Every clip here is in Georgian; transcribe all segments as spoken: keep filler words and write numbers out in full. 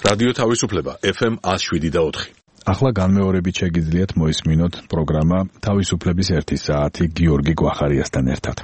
რადიო თავისუფლება ეფ ემ one oh seven და four. ახლა განმეორებით შეგიძლიათ მოისმინოთ პროგრამა თავისუფლების ერთი საათი გიორგი გვახარიასთან ერთად.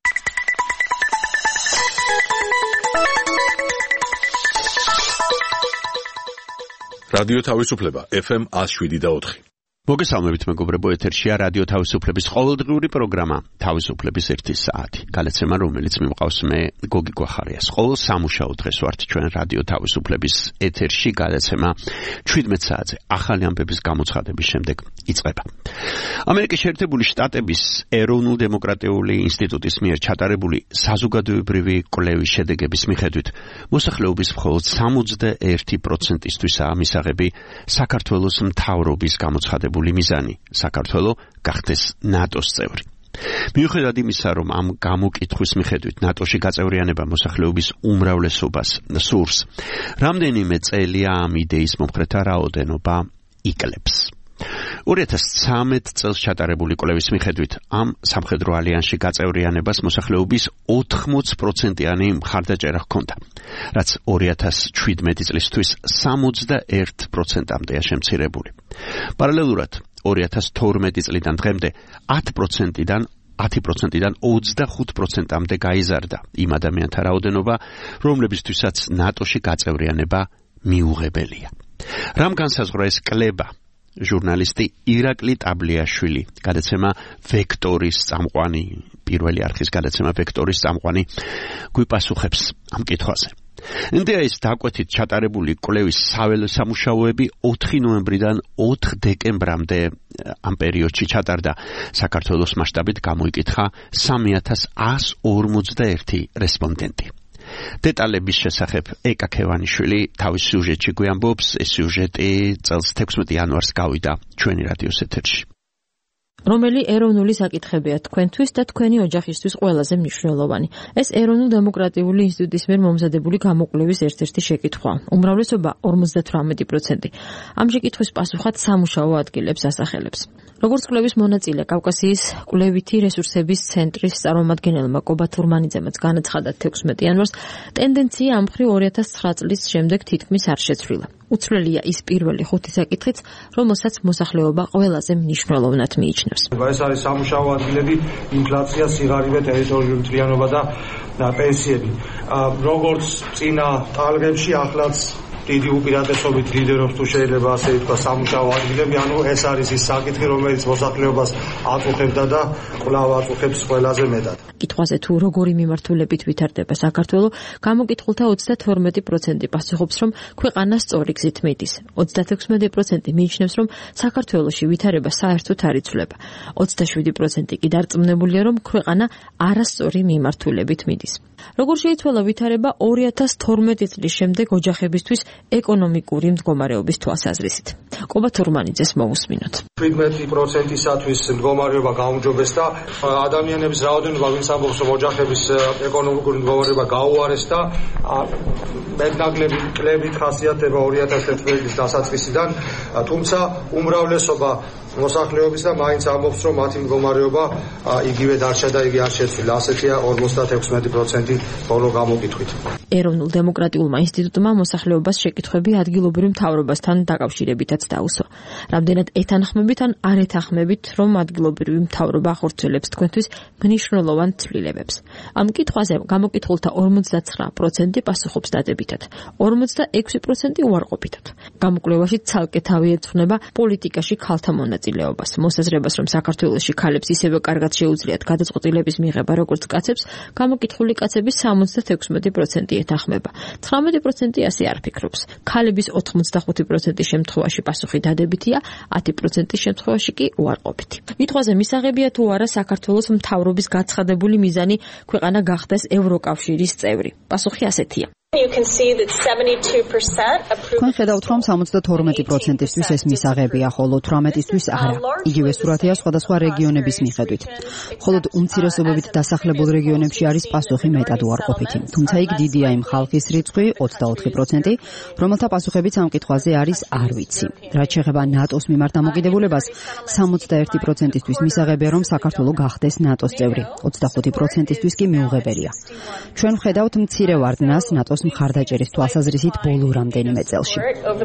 რადიო თავისუფლება ეფ ემ one oh seven და four. მოგესალმებით მეგობრებო, ეთერშია რადიო თავისუფლების ყოველდღიური პროგრამა თავისუფლების ერთი საათი. გალეცემა, რომელიც მიმყავს მე გოგი გვახარიას. ყოველ სამუშაო დღეს ვართ ჩვენ რადიო თავისუფლების ეთერში, გალეცემა seventeen საათზე ახალი ამბების გამოცხადების შემდეგ იწყება. ამერიკის შეერთებული შტატების ეროვნულ დემოკრატიული ინსტიტუტის მიერ ჩატარებული საზოგადოებრივი კვლევის შედეგების მიხედვით მოსახლეობის მხოლოდ seventy-one პროცენტისთვისაა მისაღები საქართველოს მთავრობის გამოცხადების მიზანი საქართველოს გახდეს ნატოს წევრი. მიუხედავად იმისა, რომ ამ გამოკითხვის მიხედვით ნატოში გაწევრიანება მოსახლეობის უმრავლესობას სურს, რამდენიმე წელია ამ იდეის მომხრეთა რაოდენობა იკლებს. two thousand thirteen წელს ჩატარებული კვლევის მიხედვით ამ სამხედრო ალიანსში გაწევრიანებას მოსახლეობის forty პროცენტიანი მხარდაჭერა ჰქონდა, რაც two thousand seventeen წლისთვის seventy-one პროცენტამდეა შემცირებული. პარალელურად two thousand twelve წლიდან დღემდე ten პროცენტიდან ten პროცენტიდან twenty-five პროცენტამდე გაიზარდა იმ ადამიანთა რაოდენობა, რომლებისთვისაც ნატოში გაწევრიანება მიუღებელია. რამ განსაზღვრა ეს კლება? ჟურნალისტი ირაკლი ტაბლიაშვილი, გადაცემა ვექტორის წამყვანი, პირველი არხის გადაცემა ვექტორის წამყვანი გვიპასუხებს ამ კითხვაზე. ნდეის დაკვეთით ჩატარებული კვლევის საველე სამუშაოები four ნოემბრიდან four დეკემბრამდე ამ პერიოდში ჩატარდა. საქართველოს მასშტაბით გამოიკითხა three thousand one hundred forty-one რესპონდენტი. დეტალების შესახებ ეკა ქევანიშვილი თავის სიუჟეტში გვიამბობს. ეს სიუჟეტი წელს sixteen იანვარს გავიდა ჩვენი რადიოს ეთერში. რომელი ეროვნული საკითხებია თქვენთვის და თქვენი ოჯახისთვის ყველაზე მნიშვნელოვანი? ეს ეროვნულ დემოკრატიული ინსტიტუტის მიერ მომზადებული გამოკვლევის ერთ-ერთი შეკითხვაა. უმრავლესობა forty-eight პროცენტი ამ შეკითხვის პასუხად სამუშაო ადგილებს ასახელებს. როგორც კვლევის მონაწილე კავკასიის კვლევითი რესურსების ცენტრის წარმომადგენელმა კობა თურმანიძემაც განაცხადა sixteen იანვარს, ტენდენცია ამ მხრივ two thousand nine წლის შემდეგ თითქმის არ შეცვლილა. უცვლელია ის პირველი ხუთი საკითხიც, რომელსაც მოსახლეობა ყველაზე მნიშვნელოვნად მიიჩნევს. ეს არის სამუშაო ადგილები, ინფლაცია, სიღარიბე, ტერიტორიული მთლიანობა და პენსიები. როგორც წინა ტალღებში, ახლაც დიდი უპირატესობით ლიდერობს თუ შეიძლება ასე ითქვა სამუშაო ადგილები, ანუ ეს არის ის საკითხი, რომელიც მოსახლეობას აწუხებდა და კვლავ აწუხებს ყველაზე მეტად. კითხვაზე თუ როგორი მიმართულებით ვითარდება საქართველო, გამოკითხულთა thirty-two პროცენტი პასუხობს, რომ ქვეყანა სწორი გზით მიდის. thirty-six პროცენტი მიიჩნევს, რომ საქართველოში ვითარება საერთოდ არ იცვლება. twenty-seven პროცენტი კი დარწმუნებულია, რომ ქვეყანა არასწორი მიმართულებით მიდის. როგორ შეიცვალა ვითარება two thousand twelve წლის შემდეგ ოჯახებისთვის ეკონომიკური მდგომარეობის თვალსაზრისით? კობა თურმანიძეს მოусმინოთ. seventeen პროცენტისათვის მდგომარეობა გაუმჯობეს და ადამიანების რაოდენობა, ვინც ამბობს, რომ ოჯახების ეკონომიკური მდგომარეობა გაუარეს და მეტნაკლები კლებით ხასიათდება two thousand thirteen წლის დასაწყისიდან, თუმცა უმრავლესობა მოსახლეობის და მაინც ამბობს, რომ მათი მდგომარეობა იგივე დარჩა და იგი არ შეცვლილა. ასეთია forty-six პროცენტი ბოლო გამოკითხვით. ეროვნულ დემოკრატიულმა ინსტიტუტმა მოსახლეობას შეკითხვები ადგილობრივ მთავრობასთან დაკავშირებითაც დაუსვა. რამდენად ეთანხმებით ან არ ეთანხმებით, რომ ადგილობრივი მთავრობა ახორციელებს თქვენთვის მნიშვნელოვან ცვლილებებს? ამ კითხვაზე გამოკითხულთა forty-nine პროცენტი პასუხობს დადებითად, forty-six პროცენტი უარყოფითად. გამოკვლევაში ცალკე თავი ეძღვნება პოლიტიკაში ქალთა მონაწილეობას, მოსაზრებას, რომ საქართველოში ქალებს ისევე კარგად შეუძლიათ გადაწყვეტილების მიღება, როგორც კაცებს. გამოკითხული კაცების seventy-six პროცენტი ეთანხმება, nineteen პროცენტი ასე არ ფიქრობს. ქალების eighty-five პროცენტი შემთხვევაში პასუხი დადებითია, ten პროცენტი შემთხვევაში კი უარყოფითი. კითხვაზე მისაღებია თუ არა საქართველოს მთავრობის გაცხადებული მიზანი ქვეყანა გახდეს ევროკავშირის წევრი? პასუხი ასეთია. თქვენ ხედავთ, რომ seventy-two პროცენტისთვის ეს მისაღებია, ხოლო eighteen-ისთვის არა. იგივე სურათია სხვადასხვა რეგიონების მიხედვით. მხოლოდ უმცირესობებით დასახლებულ რეგიონებში არის პასუხი მეტად უარყოფითი. თუმცა იქ დიდია იმ ხალხის რიცხვი, twenty-four პროცენტი, რომელთა პასუხებიც ამ კითხვაზე არის არ ვიცი. რაც შეეხება ნატოს მიმართ დამოკიდებულებას, seventy-one პროცენტისთვის მისაღებია, რომ საქართველო გახდეს ნატოს წევრი, twenty-five პროცენტისთვის კი მიუღებელია. ჩვენ ვხედავთ მცირე ვარდნას ნატოს მხარდაჭერის თვალსაზრისით ბოლო რამდენიმე წელში.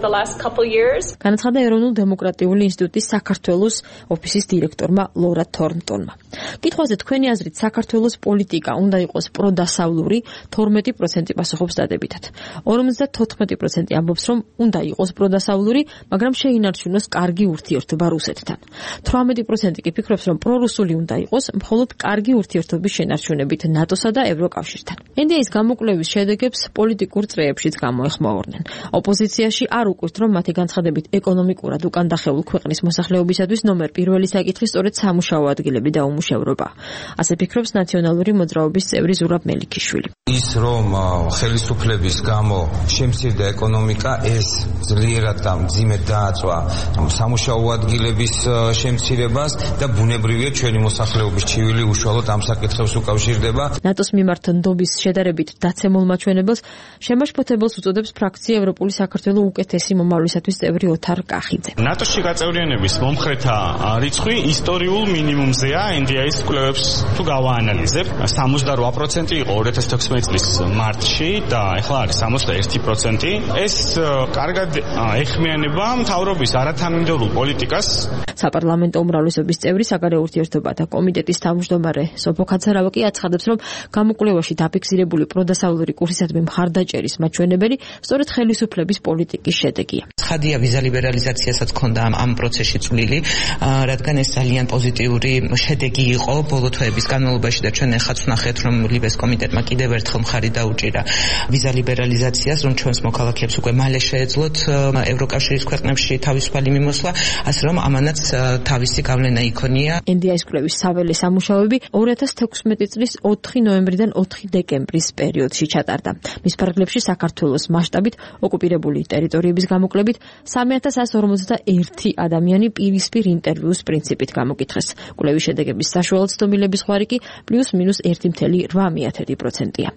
განაცხადა ეროვნულ დემოკრატიული ინსტიტუტის საქართველოს ოფისის დირექტორმა ლორა თორნტონმა. კითხვაზე თქვენი აზრით საქართველოს პოლიტიკა უნდა იყოს პროდასავლური, თორმეტი პროცენტი პასუხობს დადებითად. ორმოცდათოთხმეტი პროცენტი ამბობს, რომ უნდა იყოს პროდასავლური, მაგრამ შეინარჩუნოს კარგი ურთიერთობა რუსეთთან. თვრამეტი პროცენტი კი ფიქრობს, რომ პრორუსული უნდა იყოს, მხოლოდ კარგი ურთიერთობის შენარჩუნებით ნატოსა და ევროკავშირთან. ენ დი ეის გამოკვლევის შედეგებს პოლიტიკურ წრეებშიც გამოეხმაურნენ. ოპოზიციაში არ უკვირთ, რომ მათი განცხადებით ეკონომიკურად უკან დახეულ ქვეყნის მოსახლეობისათვის ნომერ პირველი საკითხი სწორედ სამუშაო ადგილები და უმუშევრობა. ასე ფიქრობს ნაციონალური მოძრაობის წევრი ზურაბ მელიქიშვილი. ის რომ ხელისუფლების გამო შემცირდა ეკონომიკა, ეს ძლიერად და მძიმედ დააწვა სამუშაო ადგილების შემცირებას და ბუნებრივია ჩვენი მოსახლეობის ჩივილი უშუალოდ ამ საკითხებს უკავშირდება. ნატოს მიმართ ნდობის შედარებით დაცემულ მაჩვენებელს შემაშფოთებელს უწოდებს ფრაქცია ევროპული საქართველოს უკეთესი მომავლისათვის წევრი ოთარ კახიძე. ნატოში გაწევრიანების მომხრეთა რიცხვი ისტორიულ მინიმუმზეა ენ დი ეის კვლევებს თუ გავაანალიზებ. სამოცდარვა პროცენტი იყო ორი ათას თექვსმეტი წლის მარტში და ეხლა არის სამოცდაერთი პროცენტი. ეს კარგად ეხმიანება მთავრობის არათანმიმდევრულ პოლიტიკას. საპარლამენტო უმრავლესობის წევრი საგარეო ურთიერთობათა კომიტეტის თავმჯდომარე სოფო ქაცარავა კი აცხადებს, რომ გამოკვლევაში დაფიქსირებული პროდასავლური კურსისადმი მხარდაჭერის მაჩვენებელი სწორედ ხელისუფლების პოლიტიკის შედეგია. ცხადია ვიზა ლიბერალიზაციასაც ჰქონდა ამ პროცესში წვლილი, რადგან ეს ძალიან პოზიტიური შედეგი იყო ბოლო თვეების განმავლობაში და ჩვენ ახაც ვნახეთ, რომ ლიბეს კომიტეტმა კიდევ ერთხელ მხარი დაუჭირა ვიზა ლიბერალიზაციას, რომ ჩვენს მოქალაქეებს უკვე მალე შეეძლოთ ევროკავშირის ქვეყნებში თავისუფალი მიმოსვლა, ასე რომ ამანაც თავისი გავლენა იქონია. ენ დი ეის კვლევის საველე სამუშაოები ორი ათას თექვსმეტი წლის ოთხი ნოემბრიდან ოთხი დეკემბრის პერიოდში ჩატარდა. მის ფარგლებში საქართველოს მასშტაბით ოკუპირებული ტერიტორიების გამოკვლევით სამი ათას ასი ორმოცდაერთი ადამიანი პირისპირ ინტერვიუს პრინციპით გამოკითხეს. კვლევის შედეგების საშუალო ცდომილების ხვარი კი პლუს მინუს ერთი კoma ოთხ პროცენტია.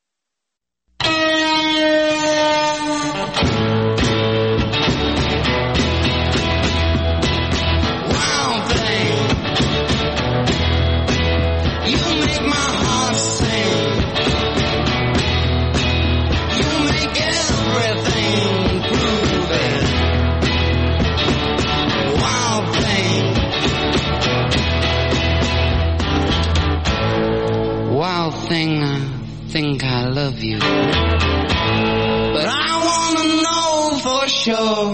Thing, I think I love you, but I wanna know for sure.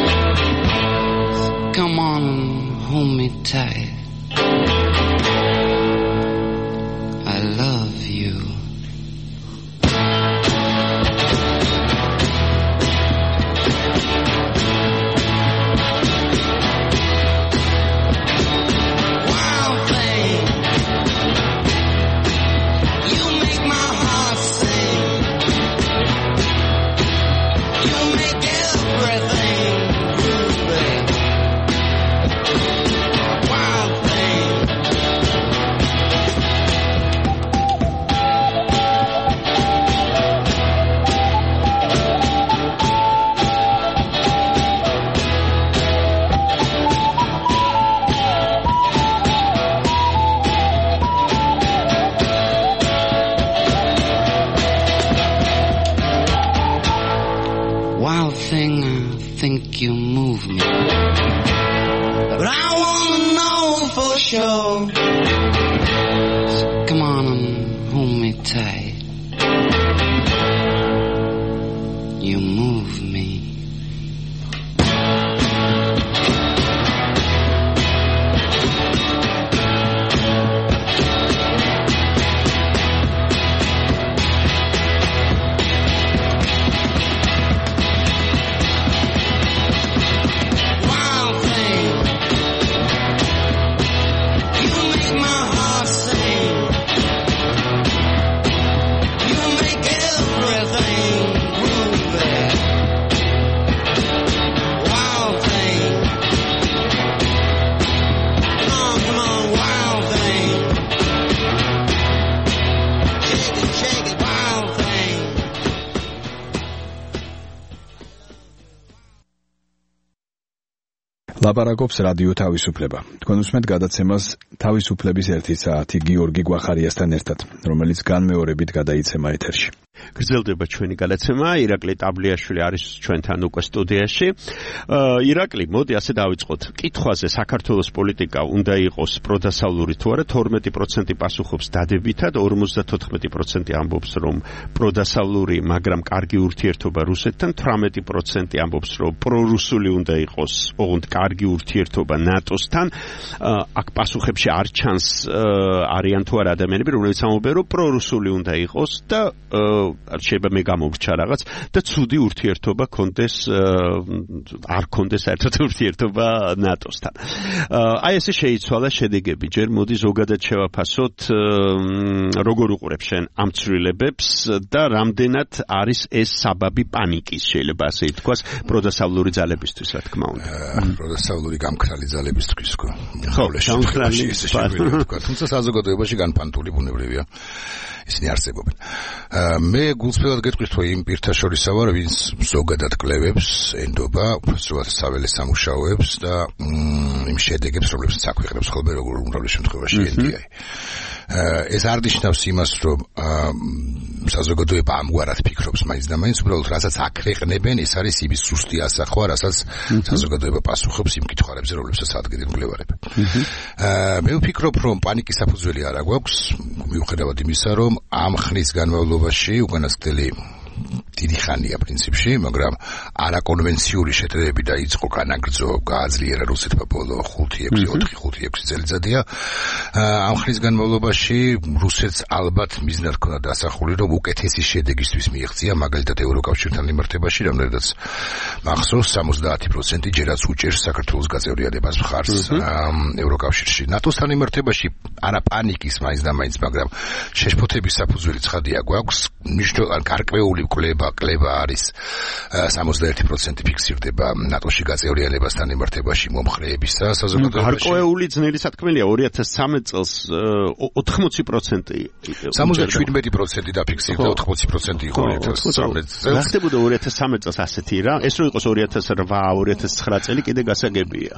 Come on and hold me tight. I love you. You move me, but I wanna know for sure. So come on and hold me tight. You move me. ლაპარაკობს რადიო თავისუფლება. თქვენ უსმენთ გადაცემას თავისუფლების ერთი საათი გიორგი გვახარიასთან ერთად, რომელიც განმეორებით გადაიცემა ეთერში. გრძელდება ჩვენი გადაცემა. ირაკლი ტაბლიაშვილი არის ჩვენთან უკვე სტუდიაში. ირაკლი, მოდი ასე დავიწყოთ. კითხვაზე საქართველოს პოლიტიკა უნდა იყოს პროდასავლური თუ არა? თორმეტი პროცენტი პასუხობს დადებითად, ორმოცდათოთხმეტი პროცენტი ამბობს რომ პროდასავლური, მაგრამ კარგი ურთიერთობა რუსეთთან, თვრამეტი პროცენტი ამბობს რომ პრორუსული უნდა იყოს, ოღონდ კარგი ურთიერთობა ნატოსთან. აქ პასუხებში არ ჩანს არიან თუ არა ადამიანები, რომლებიც ამბობენ რომ პრორუსული უნდა იყოს და შეიძლება მე გამომრჩა რაღაც და ცუდი ურთიერთობა კონდეს არ კონდეს საერთოდ ურთიერთობა ნატოსთან. აი ესე შეიცვალა შედეგები. ჯერ მოდი ზოგადად შევაფასოთ როგორ უყურებ შენ ამ ცვლილებებს და რამდენად არის ეს საბაბი პანიკის, შეიძლება ასე ითქვას, პროდასავლური ძალებისთვის, რა თქმა უნდა. პროდასავლური გამქრალი ძალებისთვის, ხო. ხო, გამქრალი ესე შეგვიძლია თქვა. თუმცა საზოგადოებაში განფანტული ბუნებრივია. ისინი არსებობენ. მე გულწრფელად გეტყვით, რომ იმ პირთა შორისა ვარ, ვინც ზოგადად კლევებს, ენდობა, უბრალოდ საველე სამუშაოებს და იმ შედეგებს, რომლებსაც აქვეყნებს ხოლმე როგორ უმრავლეს შემთხვევაში ენ დი აი. ეს არ ნიშნავს იმას, რომ საზოგადოება ამგვარად ფიქრობს მაინც და მაინც, უბრალოდ რასაც აქვეყნებენ, ეს არის იმის ზუსტი ასახვა, რასაც საზოგადოება პასუხობს იმ კითხვებზე, რომლებსაც ადგენენ მკვლევარები. მე ვფიქრობ, რომ პანიკის საფუძველი არ აქვს, მიუხედავად იმისა, რომ ამ ხნის განმავლობაში უკანასკნელი დიდი ხანია პრინციპში, მაგრამ არაკონვენციური შეტევები დაიწყო, განაგრძო, გააძლიერა რუსეთმა ბოლო ხუთი ექვსი ოთხი ხუთი ექვსი წელიწადია. ამ ხნის განმავლობაში რუსეთს ალბათ მიზნად ჰქონდა დასახული, რომ უკეთესი შედეგისთვის მიეღწია, მაგალითად ევროკავშირთან მიმართებაში, რამდენადაც მახსოვს სამოცდაათი პროცენტი ჯერაც უჭერს საქართველოს გაწევრიანებას მხარს ევროკავშირში. ნატოსთან მიმართებაში არა პანიკის მაინც და მაინც, მაგრამ შეშფოთების საფუძველი ცხადია გვაქვს, მნიშვნელოვანი გარკვეული კლება კლება არის სამოცდაერთი პროცენტი ფიქსირდება ნატოში გაწევრიანებასთან მიმართებაში მომხრეებისა საზოგადოებაში. გარკვეული ძნელი სათქმელია ორი ათას სამი წელს ოთხმოცი პროცენტი სამოცდაშვიდმეტი პროცენტი დაფიქსირდა ოთხმოცი პროცენტი იყო ორი ათას სამი წელს. რა ხდებოდა ორი ათას სამი წელს ასეთი რა? ეს რო იყოს ორი ათას რვა ორი ათას ცხრა წელი კიდე გასაგებია.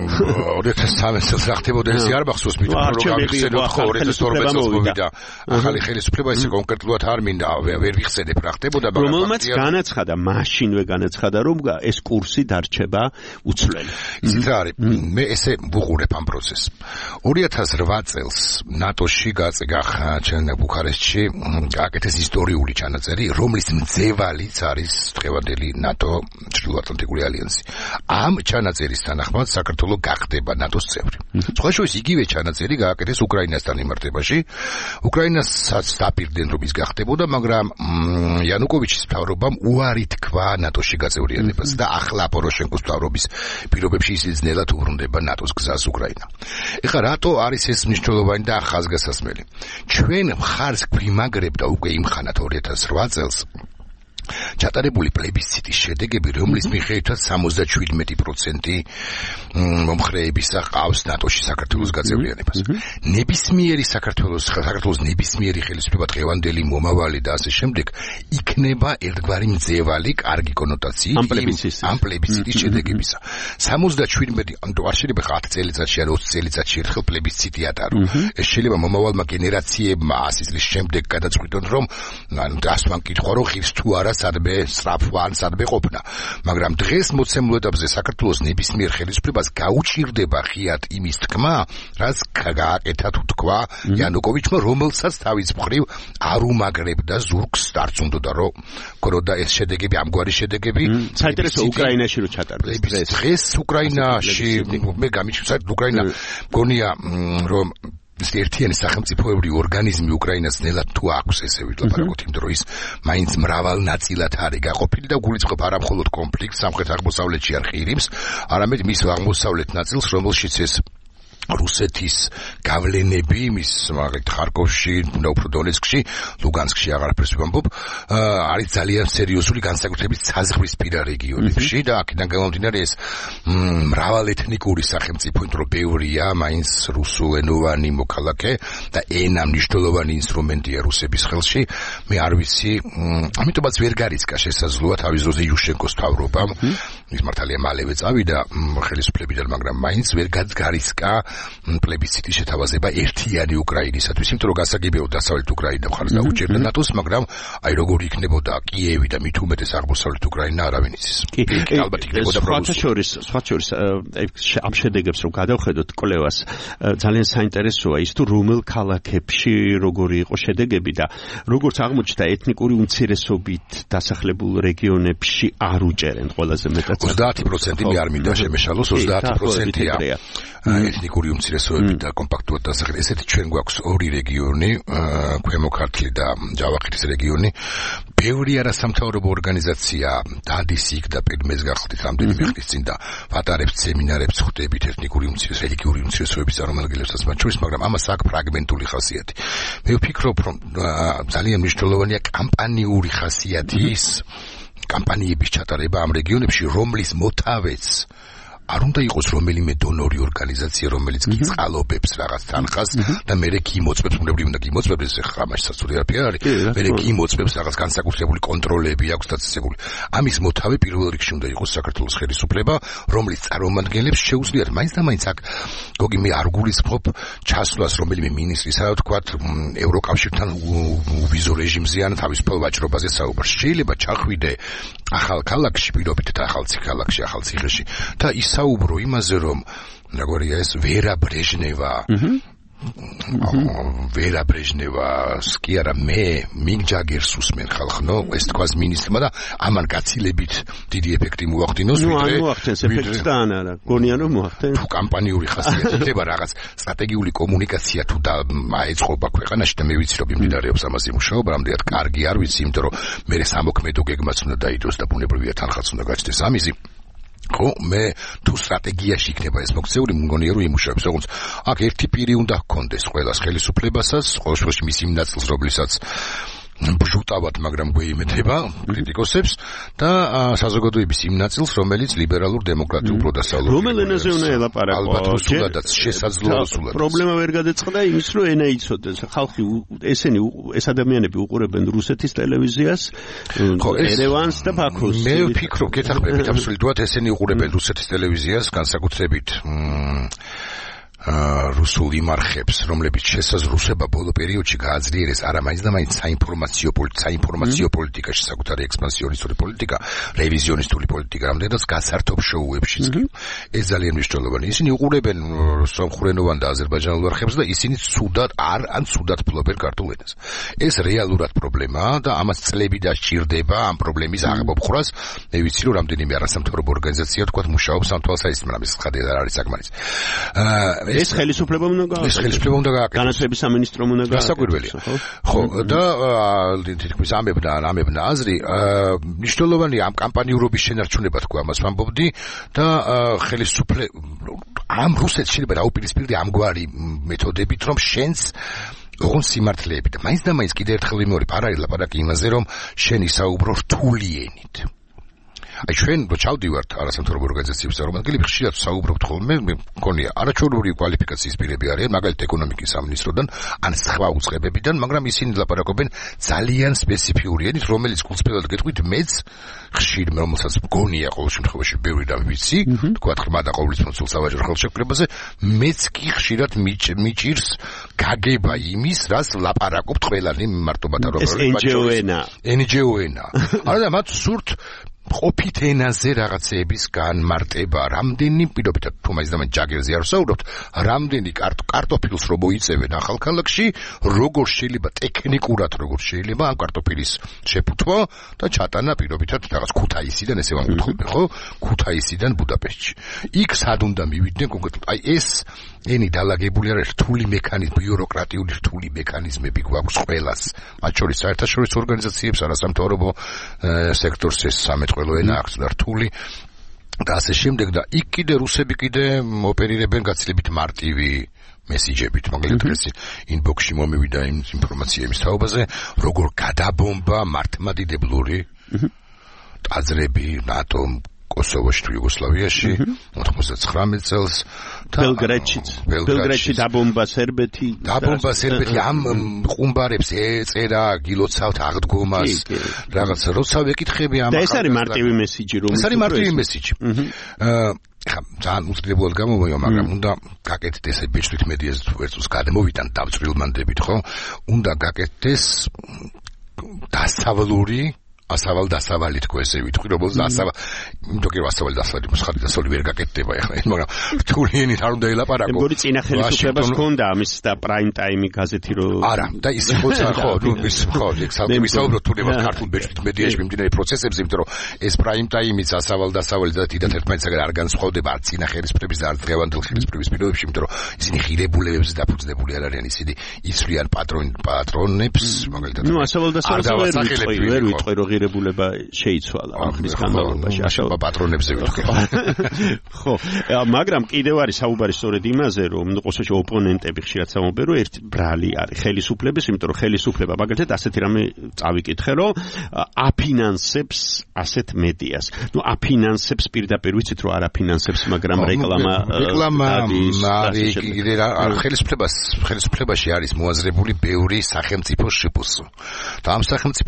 ორი ათას სამი წელს რა ხდებოდა ეს არ მახსოვს მე რომ გავიხსენოთ ხო ორი ათას თორმეტი წელს მოვიდა ახალი ხელისუფლება ისე კონკრეტულად არ მინდა ვერ ვიხსენებ რა ხდებოდა. რომელმაც განაცხადა, მაშინვე განაცხადა, რომ ეს კურსი დარჩება უცვლელი. ისიც არის. მე ესე ვუყურებ ამ პროცესს. ორი ათას რვა წელს ნატოში გახაჩენა ბუქარესტში გააკეთეს ისტორიული ჩანაწერი, რომლის მძევალიც არის დღევანდელი ნატო ჩრდილოატლანტიკური ალიანსი. ამ ჩანაწერის თანახმად საქართველო გახდება ნატოს წევრი. სხვა შორის იგივე ჩანაწერი გააკეთეს უკრაინასთან მიმართებაში. უკრაინასაც დაპირდნენ რომ ის გახდებოდა, მაგრამ იანუკოვიჩის მთავრობამ უარი თქვა ნატოში გაწევრიანებას და ახლა პოროშენკოს მთავრობის პირობებში ის ძნელად უბრუნდება ნატოს გზას უკრაინა. ეხლა რატო არის ეს მნიშვნელოვანი და ახალგაზრდასმელი? ჩვენ მხარს გვიმაგრებდა უკვე იმ ხანად ორი ათას რვა წელს ჩატარებული პლებისციტის შედეგები, რომლის მიხედვითაც სამოცდაშვიდმეტი პროცენტი მომხრეებისა ყავს ნატოში საქართველოს გაწევრიანებას. ნებისმიერი საქართველოს საქართველოს ნებისმიერი ხელისუფლება დღევანდელი მომავალი და ასე შემდეგ იქნება ერთგვარი მძევალი კარგი კონოტაციით ამ პლებისციტის შედეგებისა. სამოცდაშვიდმეტი ანუ არ შეიძლება ათი წელიწადში ან ოცი წელიწადში ერთხელ პლებისციტი ატარო. ეს შეიძლება მომავალმა გენერაციებმა ასი წლის შემდეგ გადაწყვიტონ, რომ ანუ დასვან კითხვა რომ ღირს თუ არა სადმე სწრაფვა ან სადმე ყოფნა. მაგრამ დღეს მოცემულ ეტაპზე საქართველოს ნებისმიერ ხელისუფლებას გაუჭირდება ხიათ იმის თქმა, რაც გააკეთა თუ თქვა იანუკოვიჩმა, რომელსაც თავის მხრივ არ უმაგრებდა ზურგს, არც უნდოდა რომ გქონოდა ეს შედეგები, ამგვარი შედეგები. საინტერესო უკრაინაში რო ჩატარდეს დღეს. დღეს უკრაინაში მე გამიჩნდა უკრაინა გონია რომ ეს ერთიანი სახელმწიფოებრივი ორგანიზმი უკრაინას ნელად თუ აქვს ესე ვილაპარაკოთ, იმიტომ რომ ის მაინც მრავალ ნაწილად არის გაყოფილი და გულისხმობ არა მხოლოდ კონფლიქტს სამხრეთ აღმოსავლეთში არ ხირიმს, არამედ მის აღმოსავლეთ ნაწილს, რომელშიც ეს რუსეთის გავლენები მის მაგალითად ხარკოვში, და უფრო დონეცკში, ლუგანსკში აღარაფერს ვამბობ, არის ძალიან სერიოზული განსაკუთრებით საზღვრისპირა რეგიონებში და აქედან გამომდინარე ეს მრავალეთნიკური სახელმწიფო, იმიტომ რომ ბევრია მაინც რუსულენოვანი მოქალაქე და ენა მნიშვნელოვანი ინსტრუმენტია რუსების ხელში. მე არ ვიცი, ამიტომაც ვერ გარიცხა შესაძლოა თავის დროზე იუშენკოს მთავრობამ, ის მართალია მალევე წავიდა ხელისუფლებიდან, მაგრამ მაინც ვერ გარიცხა პლებისციტის შეთავაზება ერთიანი უკრაინისათვის, იმიტომ რომ გასაგებია დასავლეთ უკრაინა მხარს დაუჭერდა ნატოს, მაგრამ აი როგორი იქნებოდა კიევი და მით უმეტეს აღმოსავლეთ უკრაინა არავინ იცის. კი, ალბათ იქნებოდა პრობლემა. სხვაჩორის ამ შედეგებს რომ გადავხედოთ კვლევას, ძალიან საინტერესოა ის თუ რომელ ქალაქებში როგორი იყო შედეგები და როგორც აღმოჩნდა ეთნიკური უმცირესობით დასახლებულ რეგიონებში არ უჭერენ ყველაზე მეტად. ოცდაათი პროცენტი მე არ მინდა შემეშალოს, ოცდაათი პროცენტია ეთნიკური უმცირესობებით და კომპაქტურად დასახლებული. ესეთი ჩვენ გვაქვს ორი რეგიონი, ქვემო ქართლი და ჯავახეთის რეგიონი. ბევრი არასამთავრობო ორგანიზაცია დადის იქ და პირმეს გახდით რამდენიმე ხნის წინ და ვატარებს სემინარებს, ხვდებით ეთნიკური უმცირესობების, რელიგიური უმცირესობების წარმომადგენლებსაც მათ შორის, მაგრამ ამას აქვს ფრაგმენტული ხასიათი. მე ვფიქრობ, რომ ძალიან მნიშვნელოვანია კამპანიური ხასიათის კამპანიების ჩატარება ამ რეგიონებში, რომლის მოთავეც არ უნდა იყოს რომელიმე დონორი ორგანიზაცია, რომელიც გიწყალობებს რაღაც თანხას და მერე გიმოწმებს, უნებრივი უნდა გიმოწმებს, ეხლა ამაში საწური არაფერი არის. მერე გიმოწმებს რაღაც განსაკუთრებული კონტროლები აქვს დაწესებული. ამის მოთავე პირველ რიგში უნდა იყოს საქართველოს ხელისუფლება, რომლის წარმომადგენლებს შეუძლიათ მაინც და მაინც აქ გოგი მე არ გულისხმობ ჩასვლას რომელიმე მინისტრის, რა ვთქვათ, ევროკავშირთან ვიზო რეჟიმზე ან თავისუფალ ვაჭრობაზე საუბარს. შეიძლება ჩახვიდე ახალ ქალაქში, პირობით ახალ ქალაქში, ახალ ციხეში და ის საუბრო იმაზე, რომ როგორია ეს ვერა ბრეჟნევა ვერა ბრეჟნევას კი არა მე მიგ ჯაგერს უსმენ ხალხნო, ეს თქვას მინისტრმა და ამან გაცილებით დიდი ეფექტი მოახდინოს ვიდრე ნუ მოახდენს ეფექტს და ან არა გონიან რომ მოახდენს თუ კამპანიური ხასიათი ხდება რაღაც სტრატეგიული კომუნიკაცია თუ დაეწყობა ქვეყანაში და მე ვიცი რომ მიმდინარეობს ამაზე მუშაობა, რამდენად კარგი არ ვიცი, იმიტომ რომ მე სამოქმედო გეგმაც უნდა დაიდოს და ბუნებრივია თანხაც უნდა გაჩნდეს ამისი. ხო, მე თუ სტრატეგიაში იქნება ეს მოქცეული, მგონია რომ იმუშავებს, როგორც აქ ერთი პირი უნდა ჰქონდეს ყველას ხელისუფლებასაც, ყოველ შემთხვევაში მის იმ ნაწილს, რომლითაც ბჟუტავად, მაგრამ გვეიმეთება კრიტიკოსებს და საზოგადოების იმ ნაწილს, რომელიც ლიბერალურ დემოკრატიულ პროდასავლურ რომელ ენაზე უნდა ელაპარაკო? ალბათ რუსულადაც, შესაძლოა რუსულადაც. პრობლემა ვერ გადაწყდა იმის, რომ ენა იცოდეს. ხალხი ესენი ეს ადამიანები უყურებენ რუსეთის ტელევიზიას, ერევანს და ბაქოს. მე ვფიქრობ, გეთახმებით აბსოლუტურად ესენი უყურებენ რუსეთის ტელევიზიას, განსაკუთრებით რუსულ იმარხებს, რომლებიც შესაძლოა ბოლო პერიოდში გააძლიერეს არა მაინც და მაინც საინფორმაციო საინფორმაციო პოლიტიკაში, საკუთარი ექსპანსიონისტური პოლიტიკა, რევიზიონისტული პოლიტიკა, რამდენადაც გასართობ შოუებშიც. ეს ძალიან მნიშვნელოვანია. ისინი უყურებენ სომხურენოვან და აზერბაიჯანულ არხებს და ისინი ცუდად არ ან ცუდად ფლობენ ქართულ ენას. ეს რეალურად პრობლემაა და ამას წლები დასჭირდება ამ პრობლემის აღმოფხვრას. მე ვიცი რომ რამდენიმე არასამთავრობო ორგანიზაცია თქვათ მუშაობს ამ თვალსაზრისით, მაგრამ ეს ხადი არ არის საკმარის. ეს ხელისუფლება უნდა გააკეთოს. ეს ხელისუფლება უნდა გააკეთოს. განათლების სამინისტრომ უნდა გააკეთოს. გასაკვირველია. ხო, და თითქმის ამებდა, ამებდა აზრი, მნიშვნელოვანია ამ კამპანიურობის შენარჩუნება, თქვა ამას ვამბობდი და ხელისუფლება ამ რუსეთს შეიძლება დაუპირისპირდე ამგვარი მეთოდებით, რომ შენს ოღონდ სიმართლეებით და მაინც და მაინც კიდევ ერთხელ ვიმეორებ, არ არის ლაპარაკი იმაზე, რომ შენ ისაუბრო რთული ენით. აი ჩვენ რო ჩავდივართ არასამთავრობო ორგანიზაციების წარმომადგენლები, ხშირად საუბრობთ ხოლმე, მე მგონია არაჩვეულებრივი კვალიფიკაციის პირები არიან, მაგალითად ეკონომიკის სამინისტროდან ან სხვა უწყებებიდან, მაგრამ ისინი ლაპარაკობენ ძალიან სპეციფიური ენით, რომელიც გულწრფელად გეტყვით, მეც ხშირ რომელსაც მგონია ყოველ შემთხვევაში ბევრი და ვიცი, თქვათ ხმა და ყოვლისმოცულ სავაჭრო ხელშეკრულებაზე, მეც კი ხშირად მიჭირს გაგება იმის, რას ლაპარაკობთ ყველანი მარტობათა რომ ეს ენჯეოენა. ენჯეოენა. არა, მათ სურთ ყოფით ენაზე რაღაცეების განმარტება, რამდენი პირობითად თუ მაინც და მაინც ჯაგერზე არ ვსაუბრობთ, რამდენი კარტოფილს რო მოიწევენ ახალ ქალაქში, როგორ შეიძლება ტექნიკურად როგორ შეიძლება ამ კარტოფილის შეფუთვა და ჩატანა პირობითად რაღაც ქუთაისიდან, ესე ვამბობ, ხო? ქუთაისიდან ბუდაპეშტში. იქ სად უნდა მივიდნენ კონკრეტულად? აი ეს ენი დალაგებული არის რთული მექანიზმი, ბიუროკრატიული რთული მექანიზმები გვაქვს ყველას, მათ შორის საერთაშორისო ორგანიზაციებს, არასამთავრობო სექტორს ეს სამეთ ყველო ენა აქვს რთული და ასე შემდეგ და იქ კიდე რუსები კიდე ოპერირებენ გაცილებით მარტივი მესიჯებით, მაგალითად ეს ინბოქსში მომივიდა იმ ინფორმაციების თაობაზე, როგორ გადაბომბა მართლმადიდებლური ტაძრები ნატომ კოსოვოში თუ იუგოსლავიაში ოთხმოცდათხრამეტ წელს ბელგრადშიც ბელგრადში დაბომბა სერბეთი დაბომბა სერბეთი ამ ყუმბარებს ეწერა გილოცავთ აღდგომას რაღაც როცა ვეკითხები ამ და ეს არის მარტივი მესიჯი რომ ეს არის მარტივი მესიჯი ხა ძალიან უცდებლად გამომივა, მაგრამ უნდა გაკეთდეს ესე ბეჭდვით მედიაზე თუ ერთს გადმოვიდან დავწრილმანდებით, ხო? უნდა გაკეთდეს დასავლური ასავალ დასავალი თქო ესე ვიტყვი, როგორც დასავალ, იმიტომ კი ასავალი დასავალი მსხალი დასავალი ვერ გაკეთდება ახლა, მაგრამ რთული ენით არ უნდა ელაპარაკო. მე მგონი წინა ხელისუფლებას ჰქონდა ამის და პრაიმ ტაიმი გაზეთი რო არა, და ის ხოცა ხო, ნუ ის ხო, ექსალტი ვისაუბროთ თუ ნებად ქართულ ბეჭდვით მედიაში მიმდინარე პროცესებზე, იმიტომ რომ ეს პრაიმ ტაიმიც ასავალ დასავალი და თითქოს ერთმანეთისგან არ განსხვავდება არც წინა ხელისუფლების და არც დღევანდელ ხელისუფლების პირობებში, იმიტომ რომ ისინი ღირებულებებზე დაფუძნებული არ არიან, ისინი იცვლიან პატრონ პატრონებს, მაგალითად. ნუ ასავალ დასავალი ვერ ვიტყვი რომ ღირებულება შეიცვალა ამის განმავლობაში. ასავალ პატრონებზე ვიტყვი. ხო, მაგრამ კიდევ არის საუბარი სწორედ იმაზე, რომ ყოველთვის ოპონენტები ხშირად სამობენ, რომ ერთი ბრალი არის ხელისუფლების, იმიტომ რომ ხელისუფლება მაგალითად ასეთი რამე წავიკითხე, რომ აფინანსებს ასეთ მედიას. ნუ აფინანსებს პირდაპირ ვიცით, რომ არ აფინანსებს, მაგრამ რეკლამა რეკლამა არის კიდე ხელისუფლებას ხელისუფლებაში არის მოაზრებული ბევრი სახელმწიფო შპს. და ამ სახელმწიფო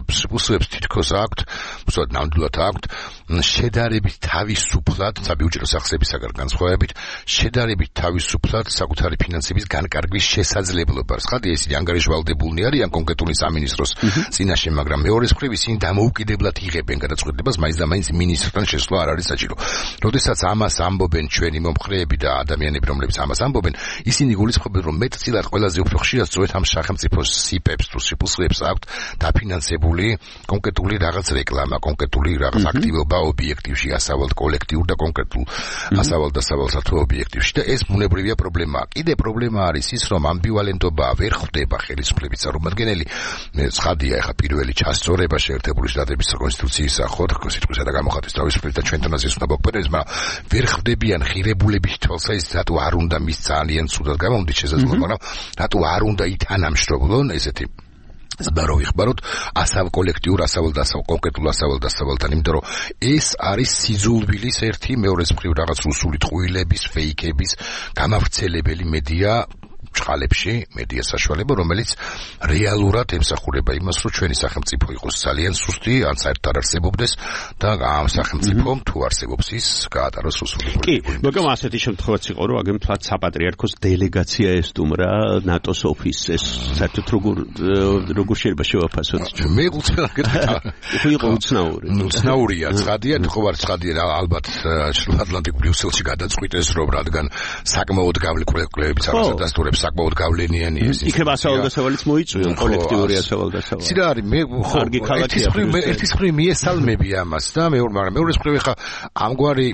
შპს თითქოს აქვთ, უბრალოდ ნამდვილად აქვთ შედარებით თავისუფლად, საბიუჯეტო სახსებისაგან განსხვავებით, შედარებით თავისუფლად საკუთარი ფინანსების განკარგვის შესაძლებლობა. ხადია ისინი ანგარიშვალდებულნი არიან კონკრეტული სამინისტროს წინაშე, მაგრამ მეორეს მხრივ ისინი დამოუკიდებლად იღებენ გადაწყვეტილებას, მაინც და მაინც მინისტრთან შესვლა არ არის საჭირო. როდესაც ამას ამბობენ ჩვენი მომხრეები და ადამიანები, რომლებიც ამას ამბობენ, ისინი გულისხმობენ, რომ მეტწილად ყველაზე უფრო ხშირად სწორედ ამ სახელმწიფოს სიპებს თუ სიპუსლებს აქვთ დაფინანსებული კონკრეტული რაღაც რეკლამა, კონკრეტული რაღაც აქტივობა ობიექტივში, ასავალ კოლექტიურ და კონკრეტულ ასავალ დასავალსა თუ ობიექტივში. და ეს ბუნებრივია პრობლემაა. კიდე პრობლემა არის ის, რომ ამბივალენტობა ვერ ხვდება ხელისუფლების წარმომადგენელი. ცხადია, ეხა პირველი ჩასწორება შეერთებული შტატების კონსტიტუციისა, ხო, სიტყვისა და გამოხატვის თავისუფლების და ჩვენთანაც ეს უნდა მოქმედდეს, მაგრამ ვერ ხვდებიან ღირებულების თვალსაზრისით, რატო არ უნდა მის ძალიან ცუდად გამომდის შესაძლოა, მაგრამ რატო არ უნდა ითანამშრომლონ ესეთი ზბარო ვიხბაროთ ასავალ კოლექტიურ ასავალ დასავალ კონკრეტულ ასავალ დასავალთან, იმიტომ რომ ეს არის სიძულვილის ერთი მეორეს მხრივ რაღაც რუსული ტყუილების, ფეიქების გამავრცელებელი მედია ჭყალებში, მედია საშუალება, რომელიც რეალურად ემსახურება იმას, რომ ჩვენი სახელმწიფო იყოს ძალიან სუსტი, ან საერთოდ არ არსებობდეს და ამ სახელმწიფომ თუ არსებობს ის გაატაროს რუსული პოლიტიკა. კი, მაგრამ ასეთი შემთხვევაც იყო, რომ აგემ თქვა საპატრიარქოს დელეგაცია ესტუმრა ნატოს ოფისს, ეს საერთოდ როგორ როგორ შეიძლება შევაფასოთ? მე გულწრფელად გეტყვი. ხო იყო უცნაური. უცნაურია, ცხადია, ხო არ ცხადია, ალბათ ატლანტიკურ ბრიუსელში გადაწყვიტეს, რომ რადგან საკმაოდ გავლენები რაღაცა დასტურებს საკმაოდ გავლენიანი ეს. იქნება ასავალ დასავალიც მოიწვიონ კოლექტიური ასავალ დასავალ. ცირა არის მე ხო ერთის მხრივ ერთის მხრივ მიესალმები ამას და მეორე მაგრამ მეორეს მხრივ ხა ამგვარი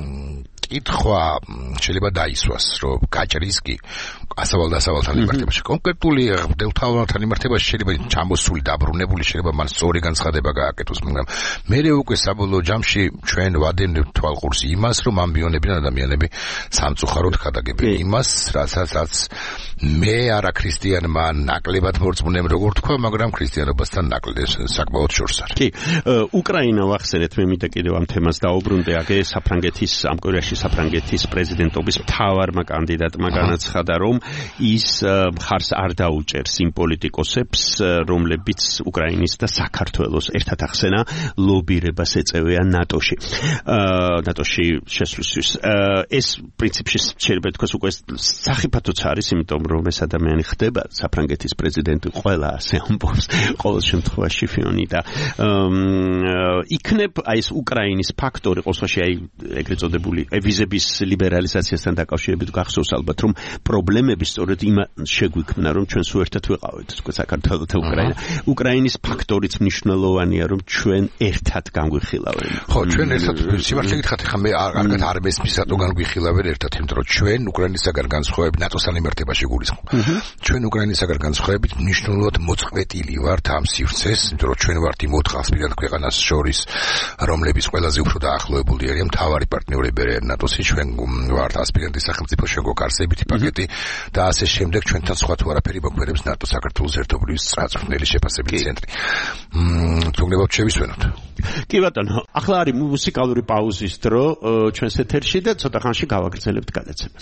კითხვა შეიძლება დაისვას, რომ გაჭრის კი ასავალ დასავალთან მიმართებაში კონკრეტული დელთავთან მიმართებაში შეიძლება ჩამოსული დაბრუნებული შეიძლება მან სწორი განცხადება გააკეთოს, მაგრამ მე უკვე საბოლოო ჯამში ჩვენ ვადენებთ თვალყურს იმას, რომ ამბიონებიან ადამიანები სამწუხაროდ ხადაგებენ იმას, რასაც მე არა ქრისტიანმა ნაკლებად მორწმუნემ როგორ თქვა, მაგრამ ქრისტიანობასთან ნაკლებად საკმაოდ შორს არის. კი, უკრაინა ვახსენეთ, მე მინდა კიდევ ამ თემას დაუბრუნდე, აგე საფრანგეთის ამ კვირაში საფრანგეთის პრეზიდენტობის მთავარმა კანდიდატმა განაცხადა, რომ ის მხარს არ დაუჭერს იმ პოლიტიკოსებს, რომლებიც უკრაინის და საქართველოს ერთად ახსენა ლობირებას ეწევიან ნატოში. ნატოში შესვლისთვის. ეს პრინციპში შეიძლება თქვას უკვე სახიფათოც არის, იმიტომ რომ ეს ადამიანი ხდება საფრანგეთის პრეზიდენტი, ყველა ასე ამბობს, ყოველ შემთხვევაში ფიონი და იქნებ აი ეს უკრაინის ფაქტორი, ყოველში აი ეგრეთ წოდებული ვიზების ლიბერალიზაციასთან დაკავშირებით გახსოვს ალბათ, რომ პრობლემები სწორედ იმ შეგვიქმნა, რომ ჩვენ სულ ერთად ვიყავით, თქვა საქართველო და უკრაინა. უკრაინის ფაქტორიც მნიშვნელოვანია, რომ ჩვენ ერთად განგვიხილავენ. ხო, ჩვენ ერთად სიმართლე გითხრათ, ხა მე კარგად არ მესმის რატო განგვიხილავენ ერთად, იმიტომ რომ ჩვენ უკრაინისაგან განსხვავებით ნატოსთან მიმართებაში გულისხმობ. ჩვენ უკრაინისაგან განსხვავებით მნიშვნელოვნად მოწყვეტილი ვართ ამ სივრცეს, იმიტომ რომ ჩვენ ვართ იმ ოთხ ასპირანტ ქვეყანას შორის, რომლებიც ყველაზე უფრო დაახლოებული არიან მთავარი პარტნიორები ნატოსი, ჩვენ ვართ ასპირანტის სახელმწიფო, ჩვენ გვაქვს არსებითი პაკეტი და ასე შემდეგ, ჩვენთან სხვა თუ არაფერი მოქმედებს ნატო საქართველოს ერთობლივი სწრაფმხნელი შეფასების ცენტრი. მმ, თუნდაც შევისვენოთ. კი ბატონო, ახლა არის მუსიკალური პაუზის დრო ჩვენს ეთერში და ცოტა ხანში გავაგრძელებთ გადაცემას.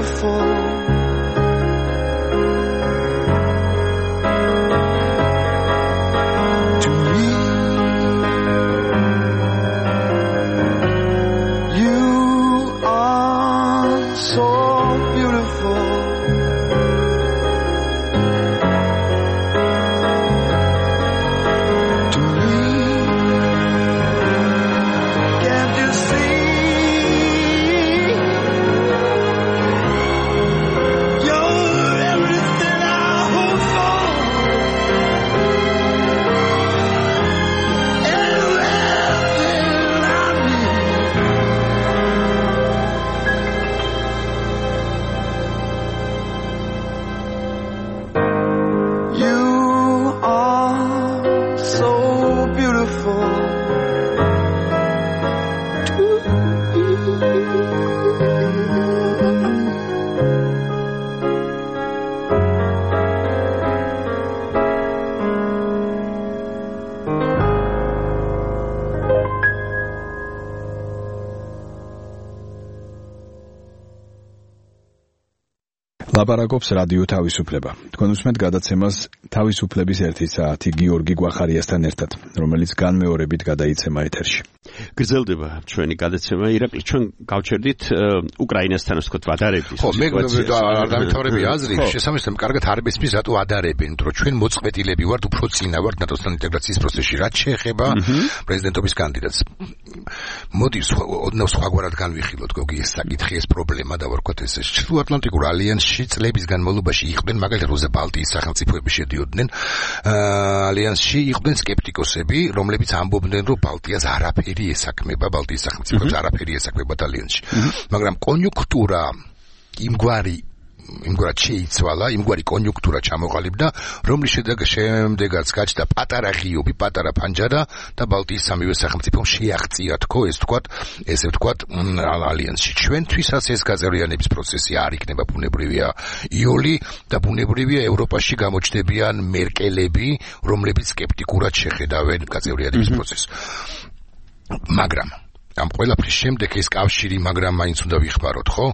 beautiful. To me, you are so beautiful. ლაპარაკობს რადიო თავისუფლება. თქვენ უსმენთ გადაცემას თავისუფლების ერთი საათი გიორგი გვახარიასთან ერთად, რომელიც განმეორებით გადაიცემა ეთერში. გრძელდება ჩვენი გადაცემა. ირაკლი, ჩვენ გავჩერდით უკრაინასთან ვთქვათ ვადარების. ხო, მე არ დამთავრები აზრი, შესაბამისად კარგად არ მესმის რატო ადარებენ, რომ ჩვენ მოწყვეტილები ვართ, უფრო წინა ვართ ნატოსთან ინტეგრაციის პროცესში. რაც შეეხება პრეზიდენტობის კანდიდატს. მოდი ოდნავ სხვაგვარად განვიხილოთ, გოგი, ეს საკითხი, ეს პრობლემა და ვარქვათ ეს ჩრდილოატლანტიკურ ალიანსში წლების განმავლობაში იყვნენ, მაგალითად როზე ბალტიის სახელმწიფოები შედიოდნენ ალიანსში, იყვნენ სკეპტიკოსები, რომლებიც ამბობდნენ, რომ ბალტიას არაფერი ესაქმება, ბალტიის სახელმწიფოებს არაფერი ესაქმებათ ალიანსში. მაგრამ კონიუნქტურა იმგვარი იმგვარად შეიცვალა, იმგვარი კონიუნქტურა ჩამოყალიბდა, რომლის შემდეგაც გაჩნდა პატარა ღიობი, პატარა პანჯარა და ბალტიის სამივე სახელმწიფომ შეაღწია თქო, ეს თქვათ, ესე ვთქვათ, ალიანსში. ჩვენთვისაც ეს გაწევრიანების პროცესი არ იქნება ბუნებრივია იოლი და ბუნებრივია ევროპაში გამოჩნდებიან მერკელები, რომლებიც სკეპტიკურად შეხედავენ გაწევრიანების პროცესს. მაგრამ ამ ყველაფრის შემდეგ ეს კავშირი, მაგრამ მაინც უნდა ვიხმაროთ, ხო?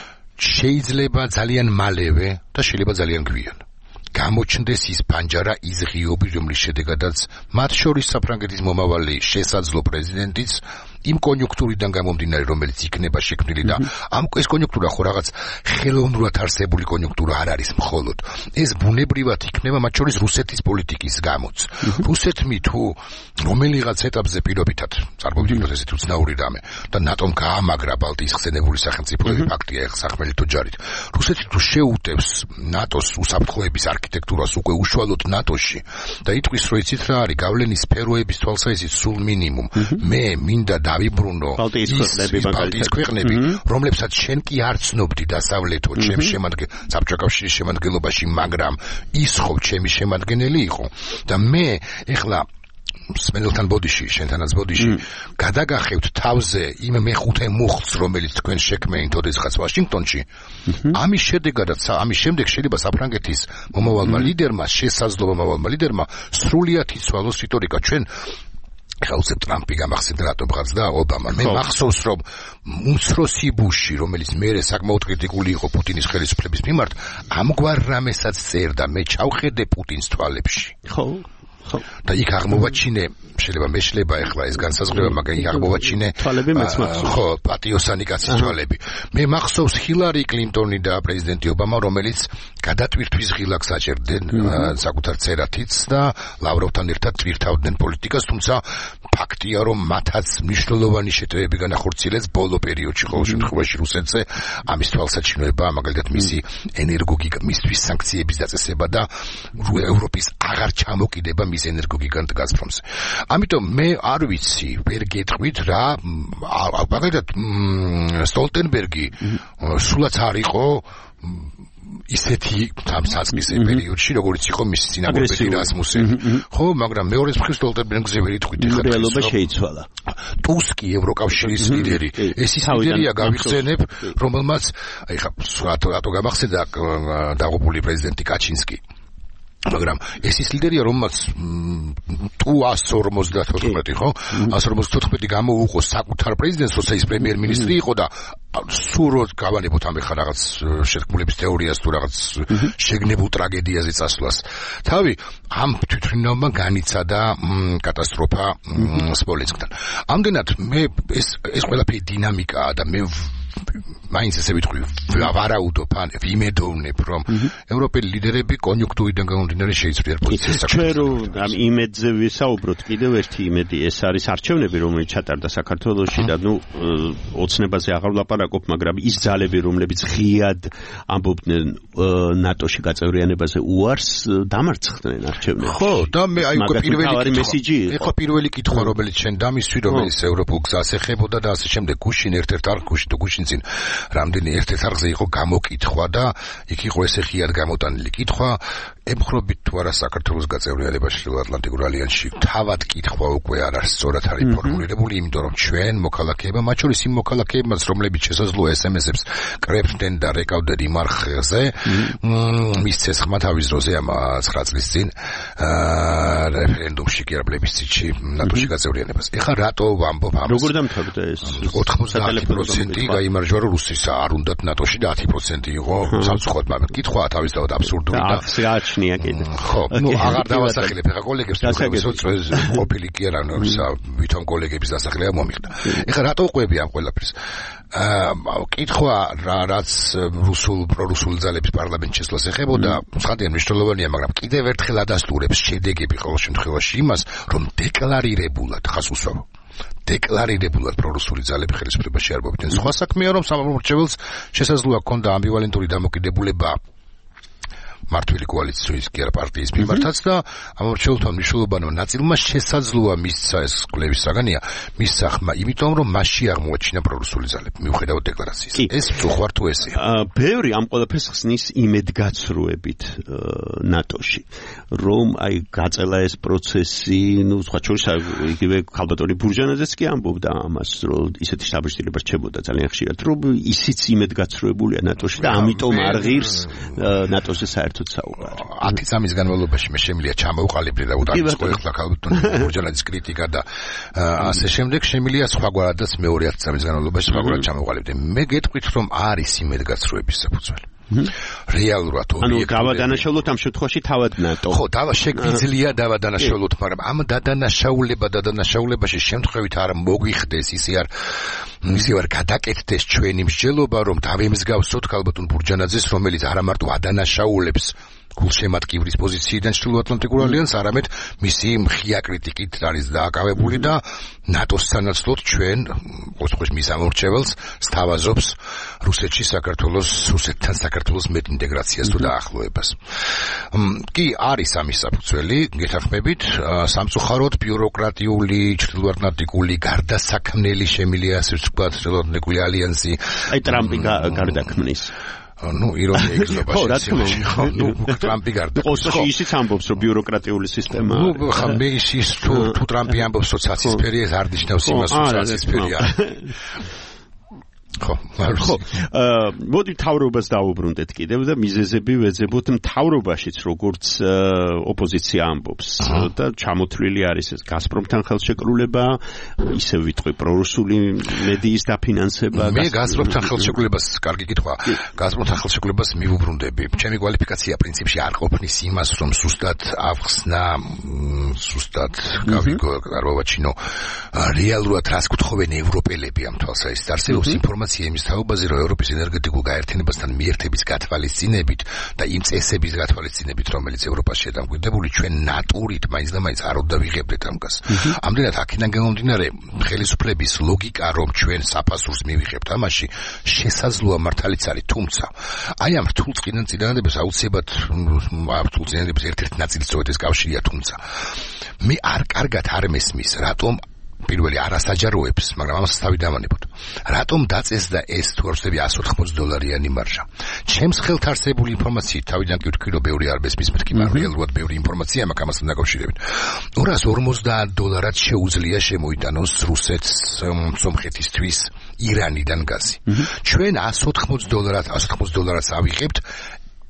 შეიძლება ძალიან მალევე და შეიძლება ძალიან გვიან გამოჩნდეს ის პანჯარა, ის ღიობი, რომლის შედეგადაც მათ შორის საფრანგეთის მომავალი შესაძლო პრეზიდენტიც იმ კონიუნქტურიდან გამომდინარე, რომელიც იქნება შექმნილი და ამ ეს კონიუნქტურა ხო რაღაც ხელოვნურად არსებული კონიუნქტურა არ არის მხოლოდ. ეს ბუნებრივად იქნება მათ შორის რუსეთის პოლიტიკის გამოც. რუსეთმი თუ რომელიღაც ეტაპზე პირობითად წარმოვიდგინოთ ესეთი უცნაური რამე და ნატომ გაამაგრა ბალტიის ხსენებული სახელმწიფოები, ფაქტია ეხლა სახმელეთო ჯარით. რუსეთი თუ შეუტევს ნატოს უსაფრთხოების არქიტექტურას უკვე უშუალოდ ნატოში და იტყვის, რომ იცით რა არის, გავლენის სფეროების თვალსაზრისით სულ მინიმუმ. მე მინდა დავიბრუნო ბალტიის ქვეყნები, რომლებსაც შენ კი არ ცნობდი დასავლეთო, ჩემ შემადგენელ საბჭოთა კავშირის შემადგენლობაში, მაგრამ ის ხო ჩემი შემადგენელი იყო და მე ეხლა სმენელთან ბოდიში, შენთანაც ბოდიში, გადაგახევთ თავზე იმ მეხუთე მუხლს, რომელიც თქვენ შექმნით ოდესღაც ვაშინგტონში. ამის შედეგადაც, ამის შემდეგ შეიძლება საფრანგეთის მომავალმა ლიდერმა, შესაძლო მომავალმა ლიდერმა სრულად იცვალოს რიტორიკა. ჩვენ ეხლა უცებ ტრამპი გამახსენდა რატომ ხარს და ობამა. მე მახსოვს, რომ უმცროსი ბუში, რომელიც მერე საკმაოდ კრიტიკული იყო პუტინის ხელისუფლების მიმართ, ამგვარ რამესაც წერდა, მე ჩავხედე პუტინს თვალებში. ხო. და იქ აღმოვაჩინე, შეიძლება მეშლება ეხლა ეს განსაზღვრება, მაგრამ იქ აღმოვაჩინე თვალები მეც მახსოვს. ხო, პატიოსანი კაცის თვალები. მე მახსოვს ჰილარი კლინტონი და პრეზიდენტი ობამა, რომელიც გადატვირთვის ღილაკს აჭერდნენ საკუთარ წერათიც და ლავროვთან ერთად ტვირთავდნენ პოლიტიკას, თუმცა ფაქტია, რომ მათაც მნიშვნელოვანი შეტევები განახორციელეს ბოლო პერიოდში, ყოველ შემთხვევაში რუსეთზე ამის თვალსაჩინოება, მაგალითად მისი ენერგოგიგ მისთვის სანქციების დაწესება და ევროპის აღარ ჩამოკიდება მის ენერგოგიგანტ გაზპრომზე. ამიტომ მე არ ვიცი, ვერ გეტყვით რა, მაგალითად სტოლტენბერგი სულაც არ იყო ისეთი სამსაწყისე პერიოდში, როგორც იყო მისი წინამორბედი რასმუსენი. ხო, მაგრამ მეორეს მხრივ სტოლტენბერგზე ვერ იტყვით ეხლა. რეალობა შეიცვალა. ტუსკი ევროკავშირის ლიდერი, ეს ის ლიდერია გავიხსენებ, რომელმაც ეხლა რატო რატო გამახსენდა დაღუპული პრეზიდენტი კაჩინსკი. მაგრამ ეს ის ლიდერია, რომელსაც თუ one fifty-four ხო? one fifty-four გამოუყო საკუთარ პრეზიდენტს, როცა ის პრემიერ-მინისტრი იყო და სურვოდ გავანებოთ ამ ხარ რაღაც შეთქმულების თეორიას თუ რაღაც შეგნებულ ტრაგედიაზე წასვლას. თავი ამ თვითმფრინავმა განიცადა კატასტროფა სმოლენსკთან. ამდენად მე ეს ეს ყველაფერი დინამიკაა და მე მაინც ესე ვიტყვი ვარაუდობ ან ვიმედოვნებ რომ ევროპელი ლიდერები კონიუნქტურიდან გამომდინარე შეიცვლიან პოზიციას საქართველოს. ჩვენ რომ ამ იმედზე ვისაუბროთ, კიდევ ერთი იმედი ეს არის არჩევნები, რომელიც ჩატარდა საქართველოში და ნუ ოცნებაზე აღარ ვლაპარაკობ, მაგრამ ის ძალები, რომლებიც ღიად ამბობდნენ ნატოში გაწევრიანებაზე უარს, დამარცხდნენ არჩევნებში. ხო, და მე აი უკვე პირველი მესიჯი იყო პირველი კითხვა, რომელიც შენ დამისვი, რომელიც ევროპულ გზას ეხებოდა და ასე შემდეგ. გუშინ ერთ-ერთ არ გუშინ თუ გუშინ წინ რამდენი ერთ-ერთ არხზე იყო გამოკითხვა და იქ იყო ესე ხიად გამოტანილი კითხვა, ემხრობით თუ არა საქართველოს გაწევრიანებაში ჩრდილოატლანტიკურ ალიანსში. თავად კითხვა უკვე არ არის სწორად არის ფორმულირებული, იმიტომ რომ ჩვენ მოქალაქეებმა, მათ შორის იმ მოქალაქეებმაც, რომლებიც შესაძლოა ეს em es-ებს კრებდნენ და რეკავდნენ იმ არხზე, მისცეს ხმა თავის დროზე ამ ცხრა წლის წინ რეფერენდუმში კი არა პლებისციტში ნატოში გაწევრიანებას. ეხლა რატო ვამბობ ამას? როგორ დამთავრდა ეს? ოთხმოცდაათი პროცენტი გაიმარჯვა, რომ რუსის არ უნდათ ნატოში და ათი პროცენტი იყო სამწუხაროდ, მაგრამ კითხვა თავისთავად აბსურდული და გააჩნია კიდე. ხო, ნუ აღარ დავასახელებ ეხლა კოლეგებს, თუმცა ყოფილი კი არა, ვითომ კოლეგების დასახელება მომიხდა. ეხლა რატო ყვები ამ ყველაფერს? აა კითხვა რაც რუსულ პრორუსულ ძალების პარლამენტში შესვლას ეხებოდა, ცხადია მნიშვნელოვანია, მაგრამ კიდევ ერთხელ ადასტურებს შედეგები ყოველ შემთხვევაში იმას, რომ დეკლარირებულად ხას უსვამო. დეკლარირებულად პრორუსული ძალები ხელისუფლებაში არ მოვიდნენ. სხვა საქმეა, რომ სამომრჩეველს შესაძლოა ჰქონდა ამბივალენტური დამოკიდებულება მართვილი კოალიციის კი არა პარტიის მიმართაც და ამორჩეულთა მნიშვნელოვანმა ნაწილმა შესაძლოა მისცა ეს კვლევის საგანია მისცა ხმა, იმიტომ რომ მასში აღმოაჩინა პრორუსული ძალები მიუხედავად დეკლარაციის. ეს უხარ თუ ესეა. ბევრი ამ ყველაფერს ხსნის იმედგაცრუებით ნატოში, რომ აი გაწელა ეს პროცესი, ნუ სხვა შორის იგივე ქალბატონი ბურჟანაძეც კი ამბობდა ამას, რომ ისეთი საბჭოება რჩებოდა ძალიან ხშირად, რომ ისიც იმედგაცრუებულია ნატოში და ამიტომ არ ღირს ნატოზე საერთოდ ათი წამის განმავლობაში მე შემიძლია ჩამოვყალიბდე და უდარიწყო ეხლა ქალბატონი ბურჟანაძის კრიტიკა და ასე შემდეგ შემიძლია სხვაგვარადაც მეორე ათი წამის განმავლობაში სხვაგვარად ჩამოვყალიბდე. მე გეტყვით რომ არის იმედგაცრუების საფუძველი. რეალურად ანუ დავადანაშაულოთ ამ შემთხვევაში თავად ნატო. ხო, დავა შეგვიძლია დავადანაშაულოთ, მაგრამ ამ დადანაშაულება და დადანაშაულებაში შემთხვევით არ მოგვიხდეს, ისე არ ისე არ გადაკეთდეს ჩვენი მსჯელობა, რომ დავემსგავსოთ ქალბატონ ბურჯანაძეს, რომელიც არა მარტო ადანაშაულებს გულშემატკივრის პოზიციიდან ჩრდილოატლანტიკურ ალიანსს, არამედ მისი მხია კრიტიკით არის დააკავებული და ნატოს სანაცვლოდ ჩვენ ყოველთვის მის ამორჩეველს სთავაზობს რუსეთში საქართველოს რუსეთთან საქართველოს მეტ ინტეგრაციას თუ დაახლოებას. კი არის ამის საფუძველი, გეთანხმებით, სამწუხაროდ ბიუროკრატიული ჩრდილოატლანტიკული გარდასაქმნელი შემილია ასე ვთქვათ ჩრდილოატლანტიკური ალიანსი. აი ტრამპი გარდაქმნის. ну ირონია იგზნობა შეცდომაში ხო ну ტრამპი გარდა ყოველში ისიც ამბობს რომ ბიუროკრატიული სისტემა ну ხა მე ის თუ თუ ტრამპი ამბობს რომ საცისფერი ეს არ ნიშნავს იმას რომ საცისფერია ხო ხო მოდი მთავრობას დავუბრუნდეთ კიდევ და მიზეზები ვეძებოთ მთავრობაშიც როგორც ოპოზიცია ამბობს და ჩამოთვლილი არის ეს გაზპრომთან ხელშეკრულება ისე ვიტყვი პრორუსული მედიის დაფინანსება მე გაზპრომთან ხელშეკრულებას კარგი კითხვა გაზპრომთან ხელშეკრულებას მივუბრუნდები ჩემი კვალიფიკაცია პრინციპში არ ყოფნის იმას რომ სუსტად ავხსნა სუსტად გავიგო არ მოვაჩინო რეალურად რას გთხოვენ ევროპელები ამ თვალსაზრისით არსებობს ინფორმაცია იმის თაობაზე, რომ ევროპის ენერგეტიკულ გაერთიანებასთან მიერთების გათვალისწინებით და იმ წესების გათვალისწინებით, რომელიც ევროპაში დამკვიდრებული, ჩვენ ნატურით მაინც და მაინც არ უნდა ვიღებდეთ ამას. ამდენად აქედან გამომდინარე, ხელისუფლების ლოგიკა, რომ ჩვენ საფასურს მივიღებთ ამაში, შესაძლოა მართალიც არის, თუმცა აი ამ რთულ წინადადებას აუცილებლად ამ რთულ წინადადებას ერთ-ერთი ნაწილი სწორედ ეს კავშირია, თუმცა მე არ კარგად არ მესმის, რატომ პირველი არასაჯაროებს, მაგრამ ამას თავი დავანებოთ. რატომ დაწესდა ეს თუ არ ვწდები one forty დოლარიანი მარჟა? ჩემს ხელთ არსებული ინფორმაციით თავიდან კი ვთქვი, რომ ბევრი არ მესმის, მეთქი რეალურად ბევრი ინფორმაცია მაქვს ამასთან დაკავშირებით. two forty დოლარად შეუძლია შემოიტანოს რუსეთს სომხეთისთვის ირანიდან გაზი. ჩვენ one forty დოლარად one forty დოლარად ავიღებთ